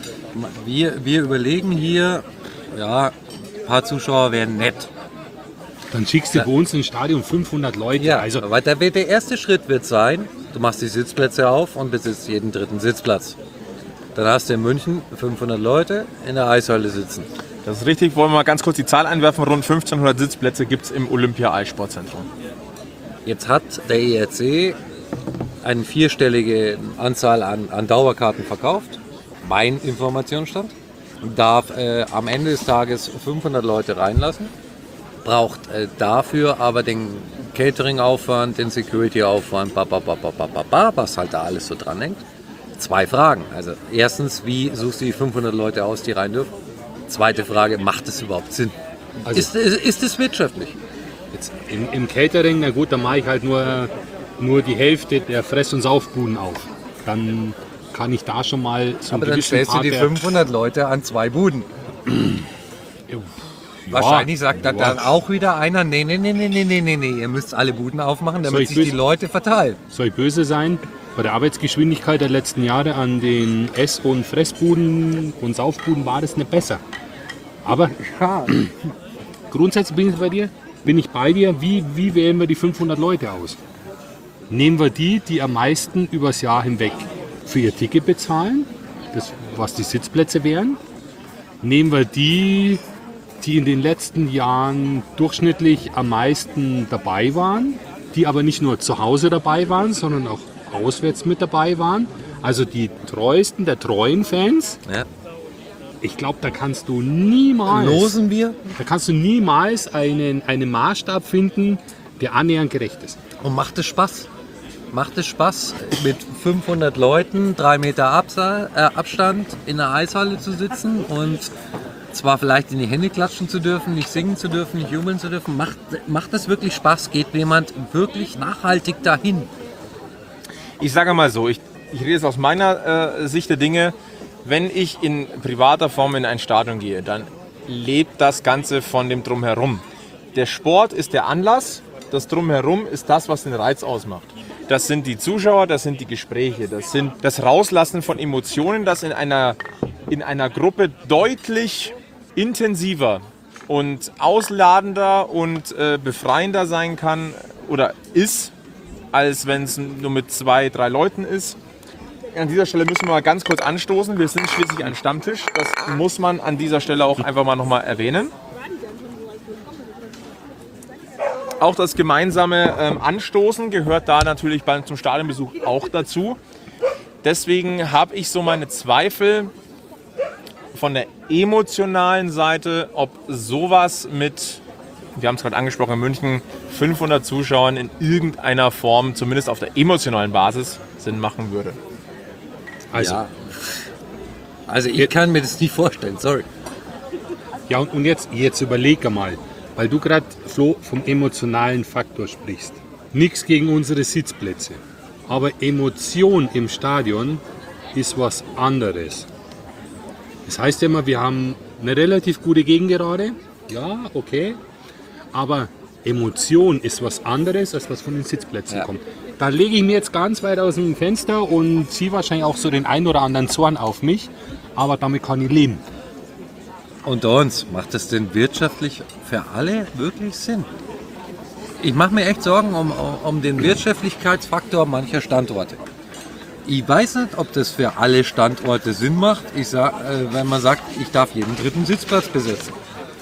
Wir, wir überlegen hier, ja, ein paar Zuschauer wären nett. Dann schickst du ja bei uns ins Stadion fünfhundert Leute. Ja, also, aber der, der erste Schritt wird sein, du machst die Sitzplätze auf und besitzt jeden dritten Sitzplatz. Dann hast du in München fünfhundert Leute in der Eishalle sitzen. Das ist richtig, wollen wir mal ganz kurz die Zahl einwerfen, rund fünfzehnhundert Sitzplätze gibt es im Olympia-Eissportzentrum. Jetzt hat der E R C eine vierstellige Anzahl an, an Dauerkarten verkauft, mein Informationsstand, darf äh, am Ende des Tages fünfhundert Leute reinlassen, braucht äh, dafür aber den Catering-Aufwand, den Security-Aufwand, ba, ba, ba, ba, ba, ba, was halt da alles so dran hängt. Zwei Fragen. Also erstens, wie suchst du die fünfhundert Leute aus, die rein dürfen? Zweite Frage, macht es überhaupt Sinn? Also, ist, ist, ist es wirtschaftlich? Jetzt im, im Catering, na gut, dann mache ich halt nur, nur die Hälfte der Fress- und Saufbuden auf. Dann kann ich da schon mal so einen Aber dann stellst du die fünfhundert Leute an zwei Buden. Ja, wahrscheinlich sagt dann, ja. dann auch wieder einer, nee, nee, nee, nee, nee, nee, nee, nee, ihr müsst alle Buden aufmachen, damit sich die Leute verteilen. Soll ich böse sein? Bei der Arbeitsgeschwindigkeit der letzten Jahre an den Ess- und Fressbuden und Saufbuden war das nicht besser. Aber ja, grundsätzlich bin ich bei dir, bin ich bei dir, wie, wie wählen wir die fünfhundert Leute aus? Nehmen wir die, die am meisten übers Jahr hinweg für ihr Ticket bezahlen, das, was die Sitzplätze wären? Nehmen wir die, die in den letzten Jahren durchschnittlich am meisten dabei waren, die aber nicht nur zu Hause dabei waren, sondern auch auswärts mit dabei waren? Also die treuesten der treuen Fans? Ja. Ich glaube, da kannst du niemals, Losen wir? da kannst du niemals einen, einen Maßstab finden, der annähernd gerecht ist. Und macht es Spaß? Macht es Spaß, mit fünfhundert Leuten, drei Meter Absa- äh, Abstand in der Eishalle zu sitzen und zwar vielleicht in die Hände klatschen zu dürfen, nicht singen zu dürfen, nicht jubeln zu dürfen? Macht, macht es wirklich Spaß? Geht jemand wirklich nachhaltig dahin? Ich sage mal so, ich, ich rede jetzt aus meiner äh, Sicht der Dinge. Wenn ich in privater Form in ein Stadion gehe, dann lebt das Ganze von dem Drumherum. Der Sport ist der Anlass das Drumherum ist das, was den Reiz ausmacht. Das sind die Zuschauer, das sind die Gespräche, das sind das Rauslassen von Emotionen, das in einer, in einer Gruppe deutlich intensiver und ausladender und äh, befreiender sein kann oder ist, als wenn es nur mit zwei, drei Leuten ist. An dieser Stelle müssen wir mal ganz kurz anstoßen. Wir sind schließlich ein Stammtisch. Das muss man an dieser Stelle auch einfach mal nochmal erwähnen. Auch das gemeinsame ähm, Anstoßen gehört da natürlich beim, zum Stadionbesuch auch dazu. Deswegen habe ich so meine Zweifel von der emotionalen Seite, ob sowas mit, wir haben es gerade angesprochen, in München, fünfhundert Zuschauern in irgendeiner Form, zumindest auf der emotionalen Basis, Sinn machen würde. Also, Ja. Also ich kann mir das nicht vorstellen, sorry. ja und, und jetzt, jetzt überlege mal, weil du gerade, Flo, vom emotionalen Faktor sprichst. Nichts gegen unsere Sitzplätze. Aber Emotion im Stadion ist was anderes. Das heißt ja immer, wir haben eine relativ gute Gegengerade. Ja, okay. Aber Emotion ist was anderes, als was von den Sitzplätzen Ja. kommt. Da lege ich mir jetzt ganz weit aus dem Fenster und ziehe wahrscheinlich auch so den einen oder anderen Zorn auf mich. Aber damit kann ich leben. Unter uns, macht das denn wirtschaftlich für alle wirklich Sinn? Ich mache mir echt Sorgen um, um den Wirtschaftlichkeitsfaktor mancher Standorte. Ich weiß nicht, ob das für alle Standorte Sinn macht, ich sag, äh, wenn man sagt, ich darf jeden dritten Sitzplatz besetzen.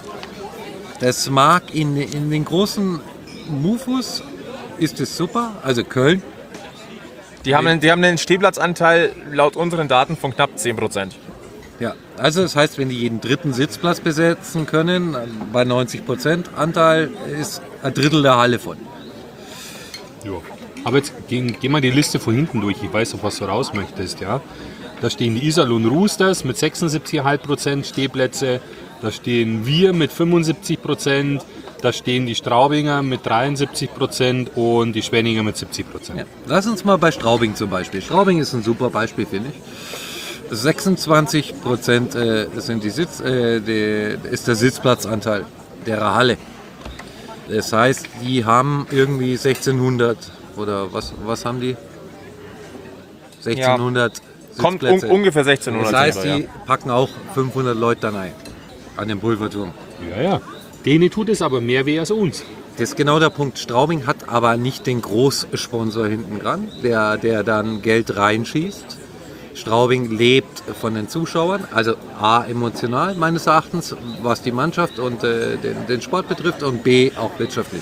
Das mag in, in den großen Mufus ist es super, also Köln. Die haben, einen- die haben einen Stehplatzanteil laut unseren Daten von knapp zehn Prozent. Ja, also das heißt, wenn die jeden dritten Sitzplatz besetzen können, bei neunzig Prozent Anteil ist ein Drittel der Halle voll. Ja. Aber jetzt gehen, gehen wir die Liste von hinten durch. Ich weiß, auf was du raus möchtest. Ja? Da stehen die Iserlohn Roosters mit sechsundsiebzig Komma fünf Prozent Stehplätze. Da stehen wir mit fünfundsiebzig Prozent. Da stehen die Straubinger mit dreiundsiebzig Prozent und die Schwenninger mit siebzig Prozent. Ja. Lass uns mal bei Straubing zum Beispiel. Straubing ist ein super Beispiel, finde ich. sechsundzwanzig Prozent äh, sind die Sitz, äh, die, ist der Sitzplatzanteil der Halle. Das heißt, die haben irgendwie sechzehnhundert oder was, was haben die? sechzehnhundert Kommt un Sitzplätze. ungefähr sechzehnhundert. Das heißt, drüber, die ja. packen auch fünfhundert Leute dann ein an den Pulverturm. Ja, ja. Denen tut es aber mehr weh als uns. Das ist genau der Punkt. Straubing hat aber nicht den Großsponsor hinten dran, der, der dann Geld reinschießt. Straubing lebt von den Zuschauern, also A, emotional meines Erachtens, was die Mannschaft und äh, den, den Sport betrifft, und B, auch wirtschaftlich.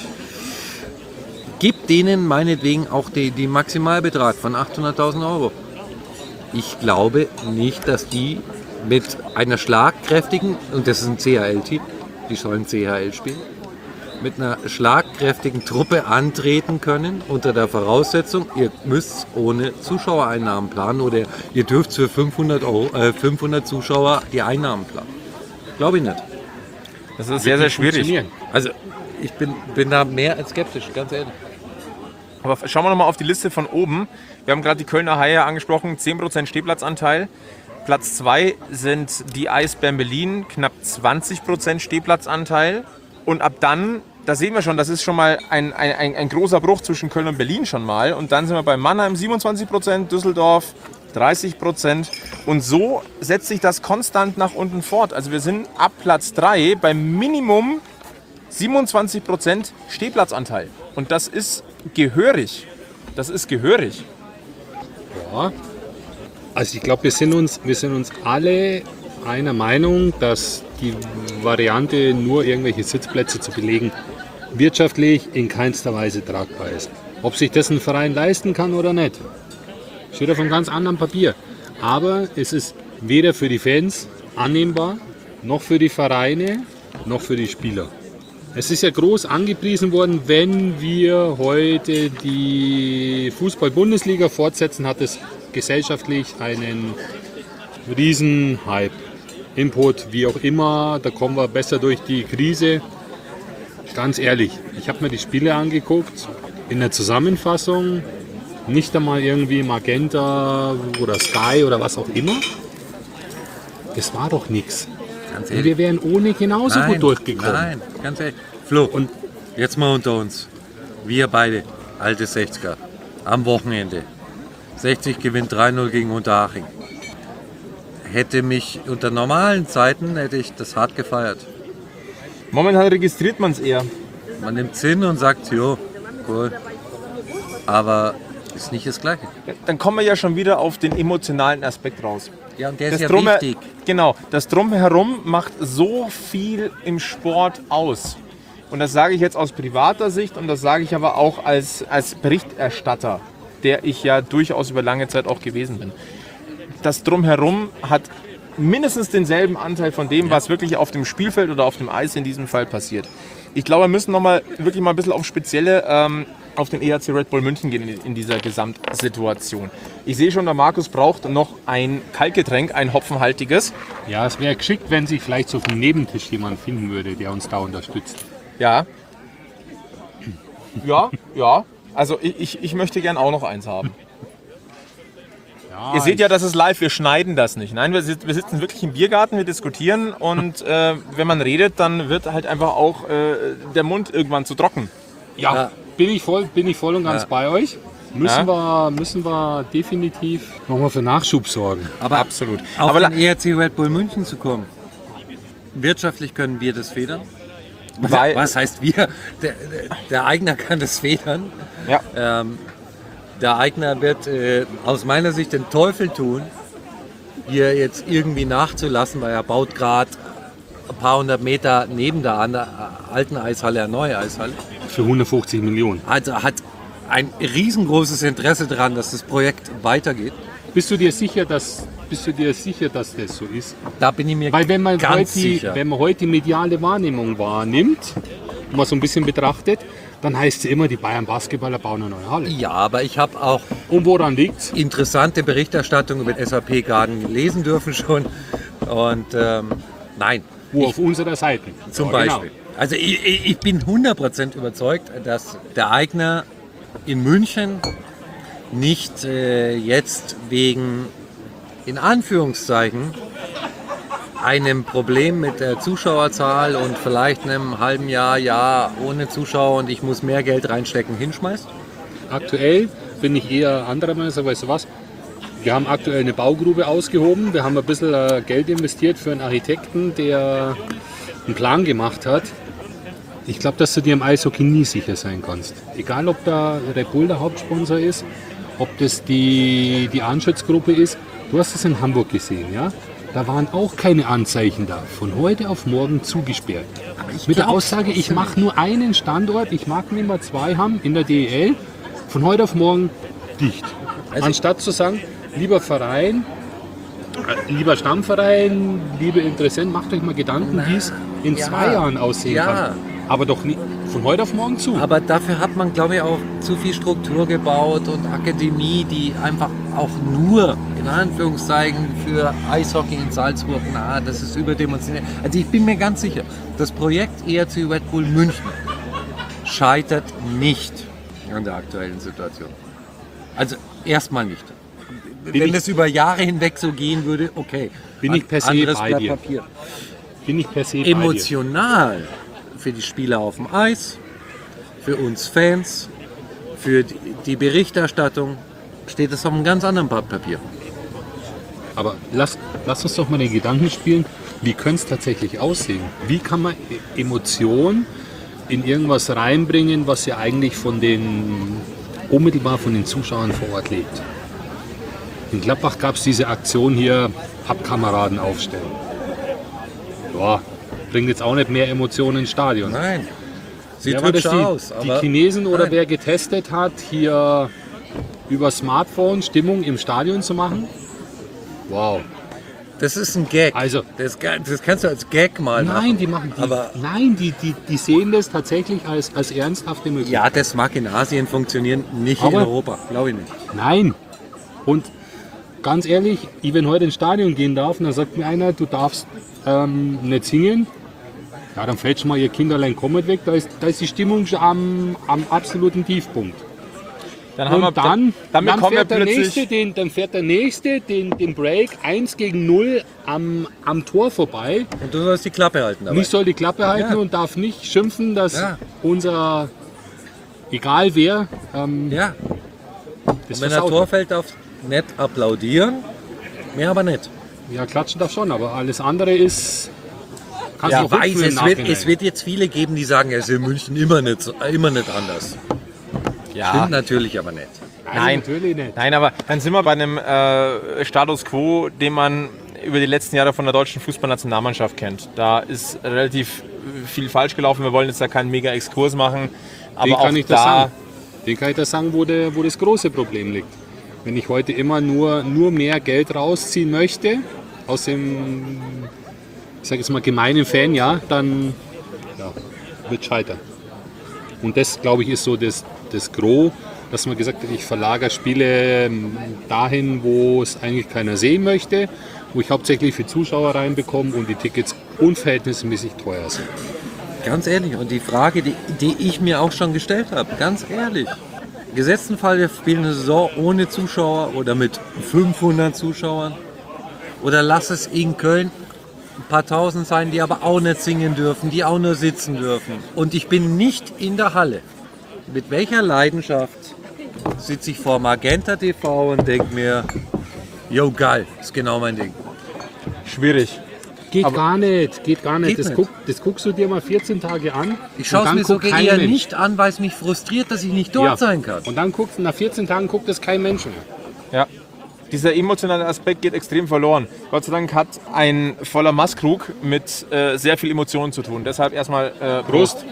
Gibt denen meinetwegen auch die, die Maximalbetrag von achthunderttausend Euro. Ich glaube nicht, dass die mit einer schlagkräftigen, und das ist ein C H L-Team, die sollen C H L spielen, mit einer schlagkräftigen Truppe antreten können, unter der Voraussetzung, ihr müsst ohne Zuschauereinnahmen planen oder ihr dürft für fünfhundert, Euro, äh, fünfhundert Zuschauer die Einnahmen planen. Glaube ich nicht. Das ist sehr, sehr schwierig. Funktionieren. Also ich bin, bin da mehr als skeptisch, ganz ehrlich. Aber schauen wir nochmal auf die Liste von oben. Wir haben gerade die Kölner Haie angesprochen, zehn Prozent Stehplatzanteil. Platz zwei sind die Eisbären Berlin, knapp zwanzig Prozent Stehplatzanteil. Und ab dann, da sehen wir schon, das ist schon mal ein, ein, ein, ein großer Bruch zwischen Köln und Berlin schon mal. Und dann sind wir bei Mannheim siebenundzwanzig Prozent, Düsseldorf dreißig Prozent. Und so setzt sich das konstant nach unten fort. Also wir sind ab Platz drei bei Minimum siebenundzwanzig Prozent Stehplatzanteil. Und das ist gehörig. Das ist gehörig. Ja. Also ich glaube, wir sind uns, wir sind uns alle einer Meinung, dass die Variante, nur irgendwelche Sitzplätze zu belegen, wirtschaftlich in keinster Weise tragbar ist. Ob sich das ein Verein leisten kann oder nicht, steht auf einem ganz anderen Papier. Aber es ist weder für die Fans annehmbar, noch für die Vereine, noch für die Spieler. Es ist ja groß angepriesen worden, wenn wir heute die Fußball-Bundesliga fortsetzen, hat es gesellschaftlich einen riesen Hype. Input, wie auch immer, da kommen wir besser durch die Krise. Ganz ehrlich, ich habe mir die Spiele angeguckt, in der Zusammenfassung, nicht einmal irgendwie Magenta oder Sky oder was auch immer. Es war doch nichts. Ganz Und wir wären ohne genauso nein, gut durchgekommen. Nein, ganz ehrlich. Flo, und jetzt mal unter uns. Wir beide, alte sechziger, am Wochenende. sechzig gewinnt drei null gegen Unterhaching. Hätte mich unter normalen Zeiten, hätte ich das hart gefeiert. Momentan registriert man es eher. Man nimmt es hin und sagt, jo, cool. Aber ist nicht das Gleiche. Dann kommen wir ja schon wieder auf den emotionalen Aspekt raus. Ja, und der Das ist ja Drumher- wichtig. Genau, das Drumherum macht so viel im Sport aus. Und das sage ich jetzt aus privater Sicht und das sage ich aber auch als, als Berichterstatter, der ich ja durchaus über lange Zeit auch gewesen bin. Das Drumherum hat mindestens denselben Anteil von dem, was wirklich auf dem Spielfeld oder auf dem Eis in diesem Fall passiert. Ich glaube, wir müssen noch mal, wirklich mal ein bisschen auf spezielle, ähm, auf den E H C Red Bull München gehen in, in dieser Gesamtsituation. Ich sehe schon, der Markus braucht noch ein Kaltgetränk, ein hopfenhaltiges. Ja, es wäre geschickt, wenn sich vielleicht so auf dem Nebentisch jemand finden würde, der uns da unterstützt. Ja. Ja, ja. Also ich, ich, ich möchte gern auch noch eins haben. Ja, Ihr seht ja, das ist live, wir schneiden das nicht. Nein, wir, sit- wir sitzen wirklich im Biergarten, wir diskutieren und äh, wenn man redet, dann wird halt einfach auch äh, der Mund irgendwann zu trocken. ja, Ja. Bin, ich voll, bin ich voll und ganz Ja. bei euch. Müssen, Ja. wir, müssen wir definitiv nochmal für Nachschub sorgen. Aber Absolut. auf Aber den la- E H C Red Bull München zu kommen. Wirtschaftlich können wir das federn. Weil- Was heißt wir? Der, der, der Eigner kann das federn. Ja. Ähm, der Eigner wird äh, aus meiner Sicht den Teufel tun, hier jetzt irgendwie nachzulassen, weil er baut gerade ein paar hundert Meter neben der an- alten Eishalle eine neue Eishalle. Für hundertfünfzig Millionen. Also hat ein riesengroßes Interesse daran, dass das Projekt weitergeht. Bist du dir sicher, dass, bist du dir sicher, dass das so ist? Da bin ich mir Weil wenn man, ganz heute, die- sicher. wenn man heute die mediale Wahrnehmung wahrnimmt, mal so ein bisschen betrachtet, dann heißt es immer, die Bayern Basketballer bauen eine neue Halle. Ja, aber ich habe auch Und woran liegt's? interessante Berichterstattung über den S A P Garden lesen dürfen schon. Und ähm, nein, Wo auf unserer Seite. zum Ja, genau. Beispiel. Also ich, ich ich bin hundert Prozent überzeugt, dass der Eigner in München nicht äh, jetzt wegen, in Anführungszeichen, einem Problem mit der Zuschauerzahl und vielleicht einem halben Jahr, Jahr ohne Zuschauer und ich muss mehr Geld reinstecken, hinschmeißt. Aktuell bin ich eher anderer Meinung, sag, weißt du was? Wir haben aktuell eine Baugrube ausgehoben. Wir haben ein bisschen äh, Geld investiert für einen Architekten, der einen Plan gemacht hat. Ich glaube, dass du dir im Eishockey nie sicher sein kannst. Egal, ob da Red Bull der Hauptsponsor ist, ob das die, die Anschutzgruppe ist. Du hast es in Hamburg gesehen, ja? Da waren auch keine Anzeichen da. Von heute auf morgen zugesperrt. Mit der glaub's Aussage, ich mache nur einen Standort, ich mag nicht mehr zwei haben in der D E L. Von heute auf morgen dicht. Also- Anstatt zu sagen, lieber Verein, äh, lieber Stammverein, liebe Interessenten, macht euch mal Gedanken, wie es in ja, zwei Jahren aussehen ja. kann. Aber doch nicht von heute auf morgen zu. Aber dafür hat man, glaube ich, auch zu viel Struktur gebaut und Akademie, die einfach auch nur, in Anführungszeichen, für Eishockey in Salzburg, na, das ist überdimensioniert. Also ich bin mir ganz sicher, das Projekt E H C Red Bull München scheitert nicht an der aktuellen Situation. Also erstmal nicht. Bin Wenn ich- es über Jahre hinweg so gehen würde, okay. Bin ich per se Anderes bei Blatt dir. Papier. Bin ich per se bei dir. Emotional für die Spieler auf dem Eis, für uns Fans, für die- die Berichterstattung steht es auf einem ganz anderen Blatt Papier. Aber lass, lass uns doch mal den Gedanken spielen, wie könnte es tatsächlich aussehen? Wie kann man E- Emotionen in irgendwas reinbringen, was ja eigentlich von den, unmittelbar von den Zuschauern vor Ort lebt? In Gladbach gab es diese Aktion hier, Pappkameraden aufstellen. Ja, bringt jetzt auch nicht mehr Emotionen ins Stadion. Nein, sieht Wer war das, hübsch die, aus. die aber Chinesen oder nein. wer getestet hat, hier über Smartphone Stimmung im Stadion zu machen? Wow. Das ist ein Gag. Also- das, das kannst du als Gag mal machen. Nein, die machen die, Aber nein, die, die, die sehen das tatsächlich als, als ernsthafte Möglichkeit. ja, das mag in Asien funktionieren, nicht in Aber- Europa, glaube ich nicht. Nein. Und ganz ehrlich, ich wenn heute ins Stadion gehen darf, und dann sagt mir einer, du darfst ähm, nicht singen, ja, dann fällt schon mal ihr Kinderlein kommt weg, da ist, da ist die Stimmung schon am, am absoluten Tiefpunkt. Dann haben wir, Und dann, damit dann, kommen wir fährt der plötzlich. nächste, den, dann fährt der Nächste den, den Break eins gegen null am, am Tor vorbei. Und du sollst die Klappe halten dabei. Nicht soll die Klappe halten Ja. und darf nicht schimpfen, dass Ja. unser egal wer, ähm, Ja. das Und wenn er versaut. Tor fällt, darf nett applaudieren, mehr aber nicht. Ja, klatschen darf schon, aber alles andere ist. Kannst Ja, du weiß, rückführen im es wird, Nachhinein. es wird jetzt viele geben, die sagen, es ist in München immer nicht, so- immer nicht anders. Ja. Stimmt natürlich aber nicht. Nein, natürlich nicht. Nein, aber dann sind wir bei einem äh, Status quo, den man über die letzten Jahre von der deutschen Fußballnationalmannschaft kennt. Da ist relativ viel falsch gelaufen. Wir wollen jetzt da keinen mega Exkurs machen. Aber Den auch kann ich das da, sagen. Den kann ich das sagen, wo, der, wo das große Problem liegt. Wenn ich heute immer nur, nur mehr Geld rausziehen möchte, aus dem, ich sage jetzt mal, gemeinen Fan, ja, dann ja, wird scheitern. Und das, glaube ich, ist so das, das Gros, dass man gesagt hat, ich verlagere Spiele dahin, wo es eigentlich keiner sehen möchte, wo ich hauptsächlich für Zuschauer reinbekomme und die Tickets unverhältnismäßig teuer sind. Ganz ehrlich, und die Frage, die, die ich mir auch schon gestellt habe, ganz ehrlich. Gesetzten Fall, wir spielen eine Saison ohne Zuschauer oder mit fünfhundert Zuschauern. Oder lass es in Köln ein paar Tausend sein, die aber auch nicht singen dürfen, die auch nur sitzen dürfen. Und ich bin nicht in der Halle. Mit welcher Leidenschaft sitze ich vor Magenta T V und denke mir, jo geil, ist genau mein Ding. schwierig. Geht gar nicht, geht gar nicht. Geht Das, nicht. Guck, das guckst du dir mal vierzehn Tage an. Ich schaue und es dann mir guckt sogar kein eher Mensch. nicht an, weil es mich frustriert, dass ich nicht dort Ja. sein kann. Und dann guckst du, nach vierzehn Tagen guckt das kein Mensch mehr. Ja. Dieser emotionale Aspekt geht extrem verloren. Gott sei Dank hat ein voller Maßkrug mit äh, sehr viel Emotionen zu tun. Deshalb erstmal äh, Prost.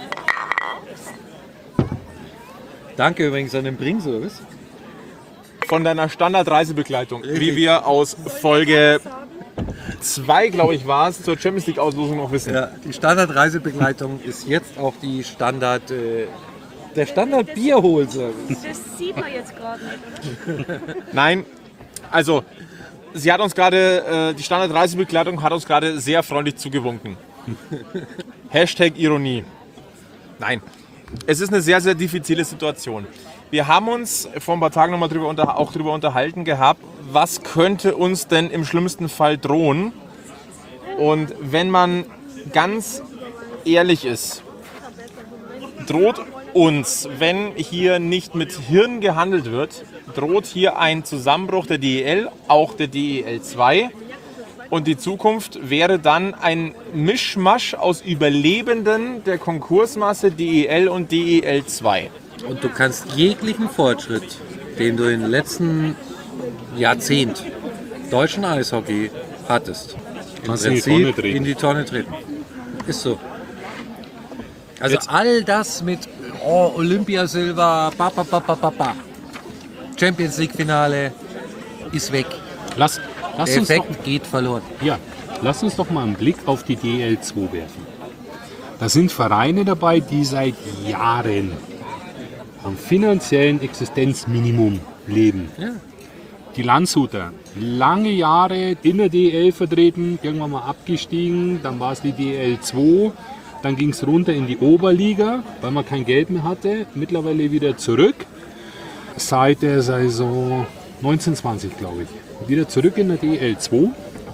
Danke übrigens an den Bringservice. Von deiner Standardreisebegleitung, wie wir aus Folge zwei, glaube ich, war es, zur Champions League Auslosung noch wissen. Ja, die Standardreisebegleitung ist jetzt auch die Standard, äh, der Standard Bierholservice. Das sieht man jetzt gerade nicht, oder? Nein, also sie hat uns gerade, äh, die Standardreisebegleitung hat uns gerade sehr freundlich zugewunken. Hashtag Ironie. Nein, es ist eine sehr, sehr diffizile Situation. Wir haben uns vor ein paar Tagen noch mal drüber unter, auch darüber unterhalten gehabt, was könnte uns denn im schlimmsten Fall drohen. Und wenn man ganz ehrlich ist, droht uns, wenn hier nicht mit Hirn gehandelt wird, droht hier ein Zusammenbruch der D E L, auch der D E L zwei. Und die Zukunft wäre dann ein Mischmasch aus Überlebenden der Konkursmasse D E L und D E L zwei. Und du kannst jeglichen Fortschritt, den du in den letzten Jahrzehnt deutschen Eishockey hattest, im Kannst in die Prinzip Tonne treten. in die Tonne treten. Ist so. Also Jetzt- all das mit oh, Olympiasilber, ba, ba, ba, ba, ba, ba. Champions League Finale ist weg. Lass, lass, Der uns doch, Effekt geht verloren. ja, lass uns doch mal einen Blick auf die D E L zwei werfen. Da sind Vereine dabei, die seit Jahren am finanziellen Existenzminimum leben. Ja. Die Landshuter, lange Jahre in der D E L vertreten, irgendwann mal abgestiegen, dann war es die D E L zwei, dann ging es runter in die Oberliga, weil man kein Geld mehr hatte, mittlerweile wieder zurück, seit der Saison neunzehn zwanzig, glaube ich. Wieder zurück in der D E L zwei.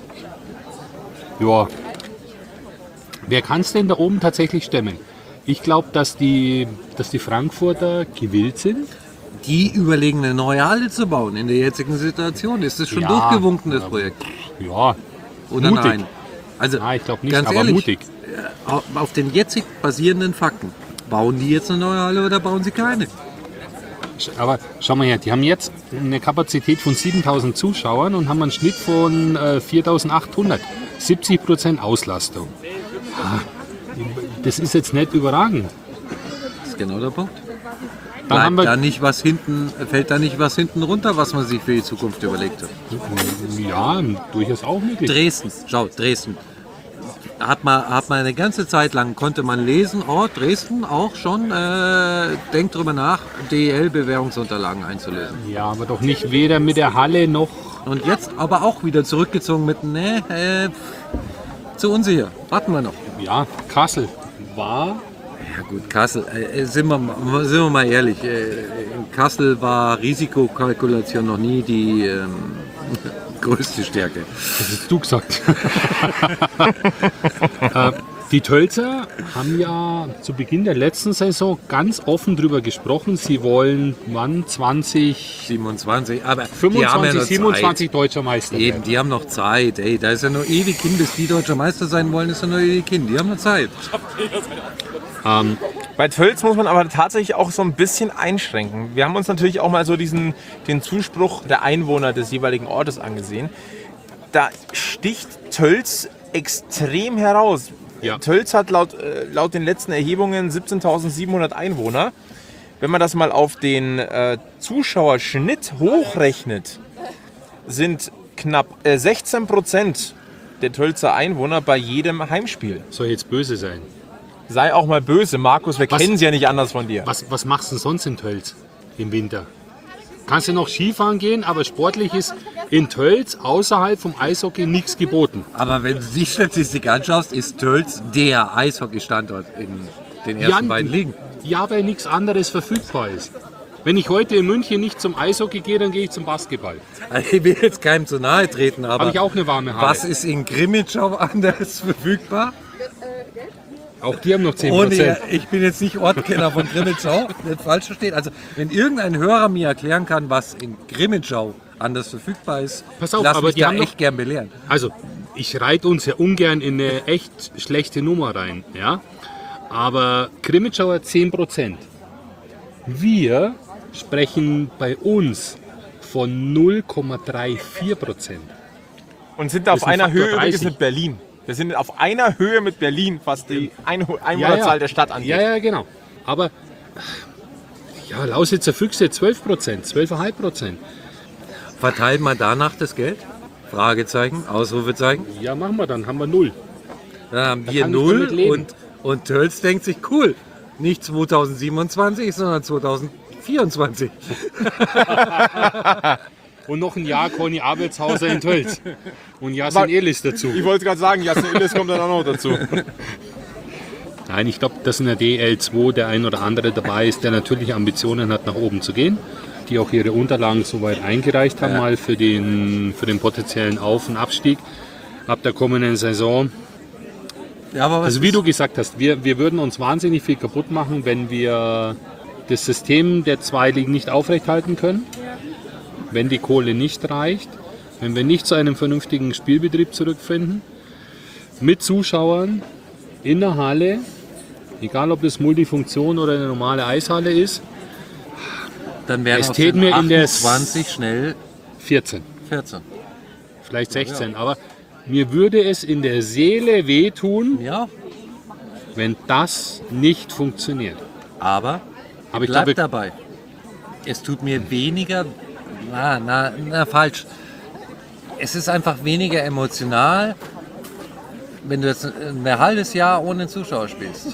Ja, wer kann es denn da oben tatsächlich stemmen? Ich glaube, dass die, dass die Frankfurter gewillt sind. Die überlegen, eine neue Halle zu bauen in der jetzigen Situation. Ist das schon Ja, durchgewunken, das ja. Projekt? Ja, Oder mutig. nein? Also, Nein, ich glaube nicht, ganz aber ehrlich, mutig. Auf auf den jetzig basierenden Fakten, bauen die jetzt eine neue Halle oder bauen sie keine? Aber schau mal her, die haben jetzt eine Kapazität von siebentausend Zuschauern und haben einen Schnitt von äh, viertausendachthundert. siebzig Prozent Auslastung. Ah, Das ist jetzt nicht überragend. Das ist genau der Punkt. Dann haben Bleibt wir, da nicht was hinten, fällt da nicht was hinten runter, was man sich für die Zukunft überlegt hat? ja, durchaus auch möglich. Dresden, schau, Dresden. Hat man, hat man eine ganze Zeit lang, konnte man lesen, oh, Dresden auch schon, äh, denkt drüber nach, D E L-Bewährungsunterlagen einzulösen. Ja, aber doch nicht weder mit der Halle noch. Und jetzt aber auch wieder zurückgezogen mit, ne, äh, zu unsicher, warten wir noch. Ja, Kassel war. Ja gut, Kassel, äh, sind, wir, mal- sind wir mal ehrlich, äh, in Kassel war Risikokalkulation noch nie die ähm, größte Stärke. Das hast du gesagt. äh, Die Tölzer haben ja zu Beginn der letzten Saison ganz offen drüber gesprochen. Sie wollen wann zwanzig, siebenundzwanzig, aber die haben ja fünfundzwanzig, noch siebenundzwanzig Zeit. deutscher Meister Eben, werden. die haben noch Zeit. Ey, da ist ja noch ewig hin, bis die deutscher Meister sein wollen, ist ja noch ewig hin. Die haben noch Zeit. Ähm, Bei Tölz muss man aber tatsächlich auch so ein bisschen einschränken. Wir haben uns natürlich auch mal so diesen, den Zuspruch der Einwohner des jeweiligen Ortes angesehen. Da sticht Tölz extrem heraus. Ja. Tölz hat laut, äh, laut den letzten Erhebungen siebzehntausendsiebenhundert Einwohner. Wenn man das mal auf den äh, Zuschauerschnitt hochrechnet, sind knapp äh, sechzehn Prozent der Tölzer Einwohner bei jedem Heimspiel. soll jetzt böse sein. Sei auch mal böse, Markus, wir Was? kennen sie ja nicht anders von dir. Was, was machst du denn sonst in Tölz im Winter? Kannst du noch Skifahren gehen, aber sportlich ist in Tölz außerhalb vom Eishockey nichts geboten. Aber wenn du die Statistik anschaust, ist Tölz der Eishockey-Standort in den ersten beiden Ligen. Ja, weil nichts anderes verfügbar ist. Wenn ich heute in München nicht zum Eishockey gehe, dann gehe ich zum Basketball. Also ich will jetzt keinem zu nahe treten, aber Habe ich auch eine warme Haare. was ist in Grimmitschau anders verfügbar? Auch die haben noch zehn Ohne, Prozent. ich bin jetzt nicht Ortkenner von Grimmitschau, nicht falsch verstehen. Also wenn irgendein Hörer mir erklären kann, was in Grimmitschau anders verfügbar ist, Pass auf, lass aber mich die da haben noch- echt gern belehren. Also, ich reite uns ja ungern in eine echt schlechte Nummer rein. Ja? Aber Grimmitschau hat zehn Prozent. Wir sprechen bei uns von null Komma vierunddreißig Prozent. Und sind da auf ist ein einer Faktor Höhe übrigens dreißig. mit Berlin. Wir sind auf einer Höhe mit Berlin, was die Ein- Einwohnerzahl der Stadt angeht. Ja, ja, genau. Aber ja, Lausitzer Füchse zwölf Prozent, zwölf Komma fünf Prozent. Verteilt man danach das Geld? Fragezeichen, Ausrufezeichen. Ja, machen wir dann, haben wir null. Dann haben wir kann ich null damit leben. und, und Tölz denkt sich, cool, nicht zweitausendsiebenundzwanzig, sondern zweitausendvierundzwanzig. Und noch ein Jahr Conny Abelshauser in Tölz. Und Yasin Elis dazu. Ich wollte gerade sagen, Jasin Illes kommt dann auch noch dazu. Nein, ich glaube, dass in der D L zwei der ein oder andere dabei ist, der natürlich Ambitionen hat, nach oben zu gehen. Die auch ihre Unterlagen soweit eingereicht haben, Ja. mal für den, für den potenziellen Auf- und Abstieg ab der kommenden Saison. Ja, aber was Also wie du gesagt hast, wir, wir würden uns wahnsinnig viel kaputt machen, wenn wir das System der zwei Ligen nicht aufrechthalten können, wenn die Kohle nicht reicht, wenn wir nicht zu einem vernünftigen Spielbetrieb zurückfinden, mit Zuschauern in der Halle, egal ob das Multifunktion oder eine normale Eishalle ist, dann wären es aus täten den mir in der achtundzwanzig schnell vierzehn, vierzehn. vielleicht sechzehn, aber mir würde es in der Seele wehtun, Ja, wenn das nicht funktioniert. aber Aber ich bleib glaube, dabei. Es tut mir weniger, na, na, na, falsch. Es ist einfach weniger emotional, wenn du jetzt ein halbes Jahr ohne Zuschauer spielst.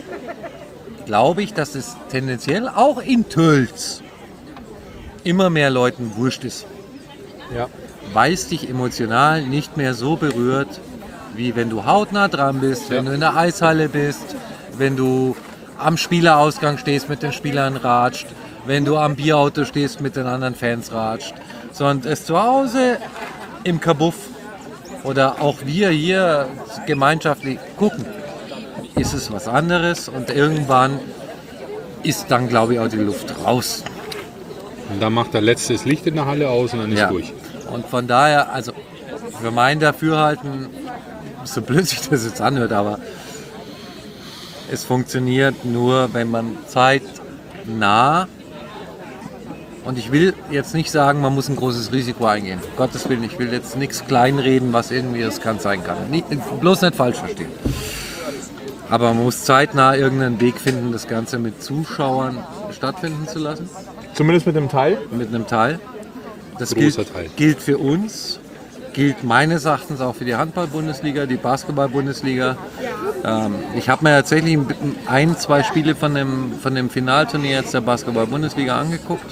Glaube ich, dass es tendenziell auch in Tölz immer mehr Leuten wurscht ist. Ja. Weil es dich emotional nicht mehr so berührt, wie wenn du hautnah dran bist, wenn Ja. du in der Eishalle bist, wenn du am Spielerausgang stehst, mit den Spielern ratscht, wenn du am Bierauto stehst, mit den anderen Fans ratscht. Sondern es zu Hause im Kabuff oder auch wir hier gemeinschaftlich gucken, ist es was anderes und irgendwann ist dann, glaube ich, auch die Luft raus. Und dann macht der letzte das Licht in der Halle aus und dann ist Ja. durch. Und von daher, also für mein Dafürhalten, so blöd sich das jetzt anhört, aber es funktioniert nur, wenn man zeitnah, und ich will jetzt nicht sagen, man muss ein großes Risiko eingehen. Um Gottes Willen, ich will jetzt nichts kleinreden, was irgendwie riskant sein kann. Nicht, bloß nicht falsch verstehen. Aber man muss zeitnah irgendeinen Weg finden, das Ganze mit Zuschauern stattfinden zu lassen. Zumindest mit dem Teil. Mit einem Teil. Das Großer gilt, Teil. gilt für uns, gilt meines Erachtens auch für die Handball-Bundesliga, die Basketball-Bundesliga. Ähm, ich habe mir tatsächlich ein, zwei Spiele von dem, von dem Finalturnier jetzt der Basketball-Bundesliga angeguckt.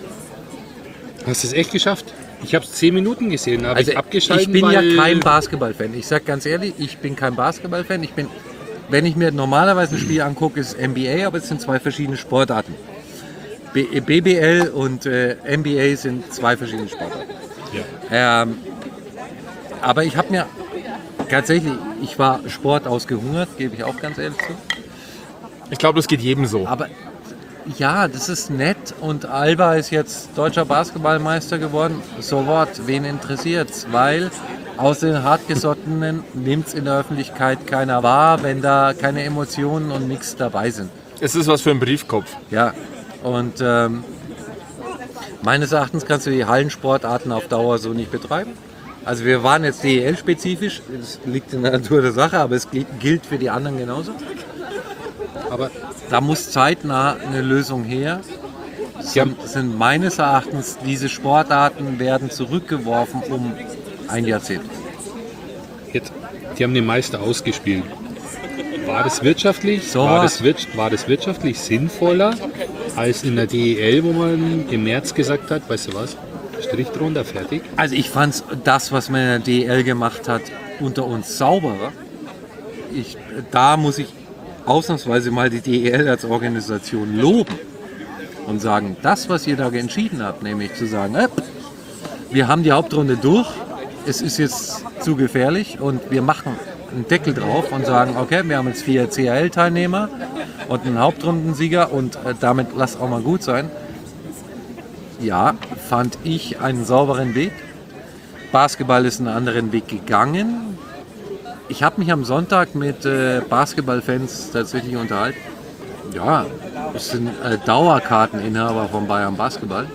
Hast du es echt geschafft? Ich habe es zehn Minuten gesehen, da habe Also ich abgeschaltet, ich bin weil ja kein Basketball-Fan. Ich sage ganz ehrlich, ich bin kein Basketball-Fan. Ich bin, wenn ich mir normalerweise ein Spiel angucke, ist N B A, aber es sind zwei verschiedene Sportarten. B- B B L und äh, N B A sind zwei verschiedene Sportarten. Ja. Ähm, aber ich habe mir tatsächlich, ich war Sport ausgehungert, gebe ich auch ganz ehrlich zu. Ich glaube, das geht jedem so. Aber ja, das ist nett und Alba ist jetzt deutscher Basketballmeister geworden. So what, wen interessiert's? Weil aus den Hartgesottenen nimmt es in der Öffentlichkeit keiner wahr, wenn da keine Emotionen und nichts dabei sind. Es ist was für ein Briefkopf. Ja, und ähm, meines Erachtens kannst du die Hallensportarten auf Dauer so nicht betreiben. Also wir waren jetzt D E L-spezifisch, das liegt in der Natur der Sache, aber es gilt für die anderen genauso. Aber Da muss zeitnah eine Lösung her. Sind, sind meines Erachtens, diese Sportarten werden zurückgeworfen um ein Jahrzehnt. jetzt, die haben den Meister ausgespielt. War das wirtschaftlich, So war, was. das, wir- war das wirtschaftlich sinnvoller als in der D E L, wo man im März gesagt hat, weißt du was, Strich drunter, fertig? Also ich fand das, was man in der D E L gemacht hat, unter uns sauberer. Ich, da muss ich ausnahmsweise mal die D E L als Organisation loben und sagen, das, was ihr da entschieden habt, nämlich zu sagen, äh, wir haben die Hauptrunde durch, es ist jetzt zu gefährlich und wir machen einen Deckel drauf und sagen, okay, wir haben jetzt vier C H L-Teilnehmer und einen Hauptrundensieger und äh, damit lass auch mal gut sein. Ja, fand ich einen sauberen Weg. Basketball ist einen anderen Weg gegangen. Ich habe mich am Sonntag mit äh, Basketballfans tatsächlich unterhalten. Ja, es sind äh, Dauerkarteninhaber von Bayern Basketball,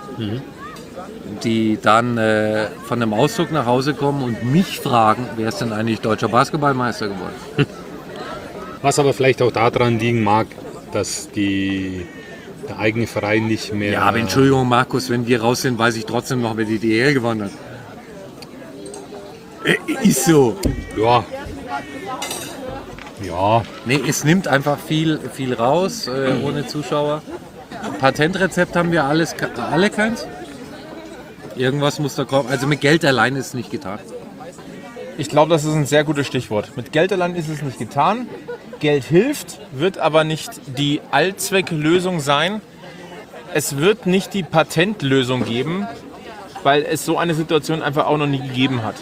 die dann äh, von einem Ausflug nach Hause kommen und mich fragen, wer ist denn eigentlich deutscher Basketballmeister geworden? Was aber vielleicht auch daran liegen mag, dass die, der eigene Verein nicht mehr... Ja, aber Entschuldigung, Markus, wenn wir raus sind, weiß ich trotzdem noch, wer die D E L gewonnen hat. Äh, Ist so. Ja. Ja, Nee, es nimmt einfach viel, viel raus, äh, ohne Zuschauer. Patentrezept haben wir alles, alle keins. Irgendwas muss da kommen. Also mit Geld allein ist es nicht getan. Ich glaube, das ist ein sehr gutes Stichwort. Mit Geld allein ist es nicht getan. Geld hilft, wird aber nicht die Allzwecklösung sein. Es wird nicht die Patentlösung geben, weil es so eine Situation einfach auch noch nie gegeben hat.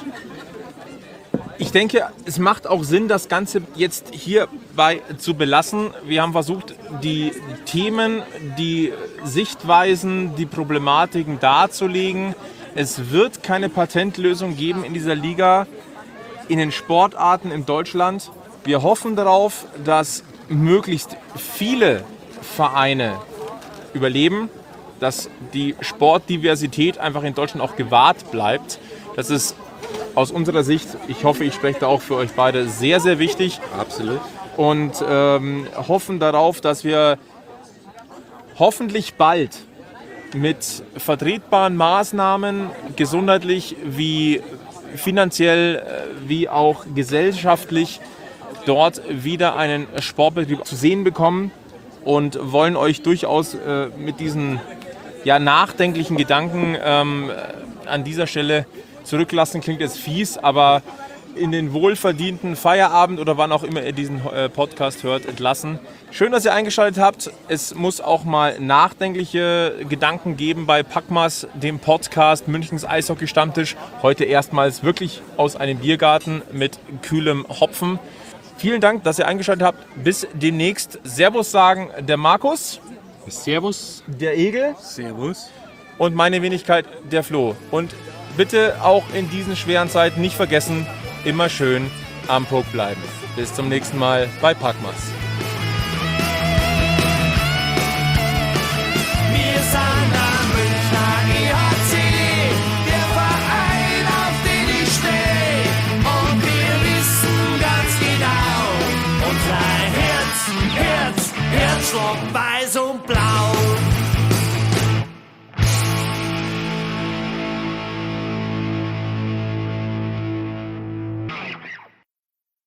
Ich denke, es macht auch Sinn, das Ganze jetzt hierbei zu belassen. Wir haben versucht, die Themen, die Sichtweisen, die Problematiken darzulegen. Es wird keine Patentlösung geben in dieser Liga, in den Sportarten in Deutschland. Wir hoffen darauf, dass möglichst viele Vereine überleben, dass die Sportdiversität einfach in Deutschland auch gewahrt bleibt. Das ist aus unserer Sicht, ich hoffe, ich spreche da auch für euch beide, sehr, sehr wichtig. Absolut. Und ähm, hoffen darauf, dass wir hoffentlich bald mit vertretbaren Maßnahmen, gesundheitlich wie finanziell, äh, wie auch gesellschaftlich, dort wieder einen Sportbetrieb zu sehen bekommen und wollen euch durchaus äh, mit diesen ja, nachdenklichen Gedanken ähm, an dieser Stelle zurücklassen. Klingt jetzt fies, aber in den wohlverdienten Feierabend oder wann auch immer ihr diesen äh, Podcast hört, entlassen. Schön, dass ihr eingeschaltet habt. Es muss auch mal nachdenkliche Gedanken geben bei Packmas, dem Podcast Münchens Eishockey-Stammtisch. Heute erstmals wirklich aus einem Biergarten mit kühlem Hopfen. Vielen Dank, dass ihr eingeschaltet habt. Bis demnächst. Servus sagen der Markus, Servus. der Egel Servus. und meine Wenigkeit, der Flo. Und bitte auch in diesen schweren Zeiten nicht vergessen, immer schön am Puck bleiben. Bis zum nächsten Mal bei Packmas.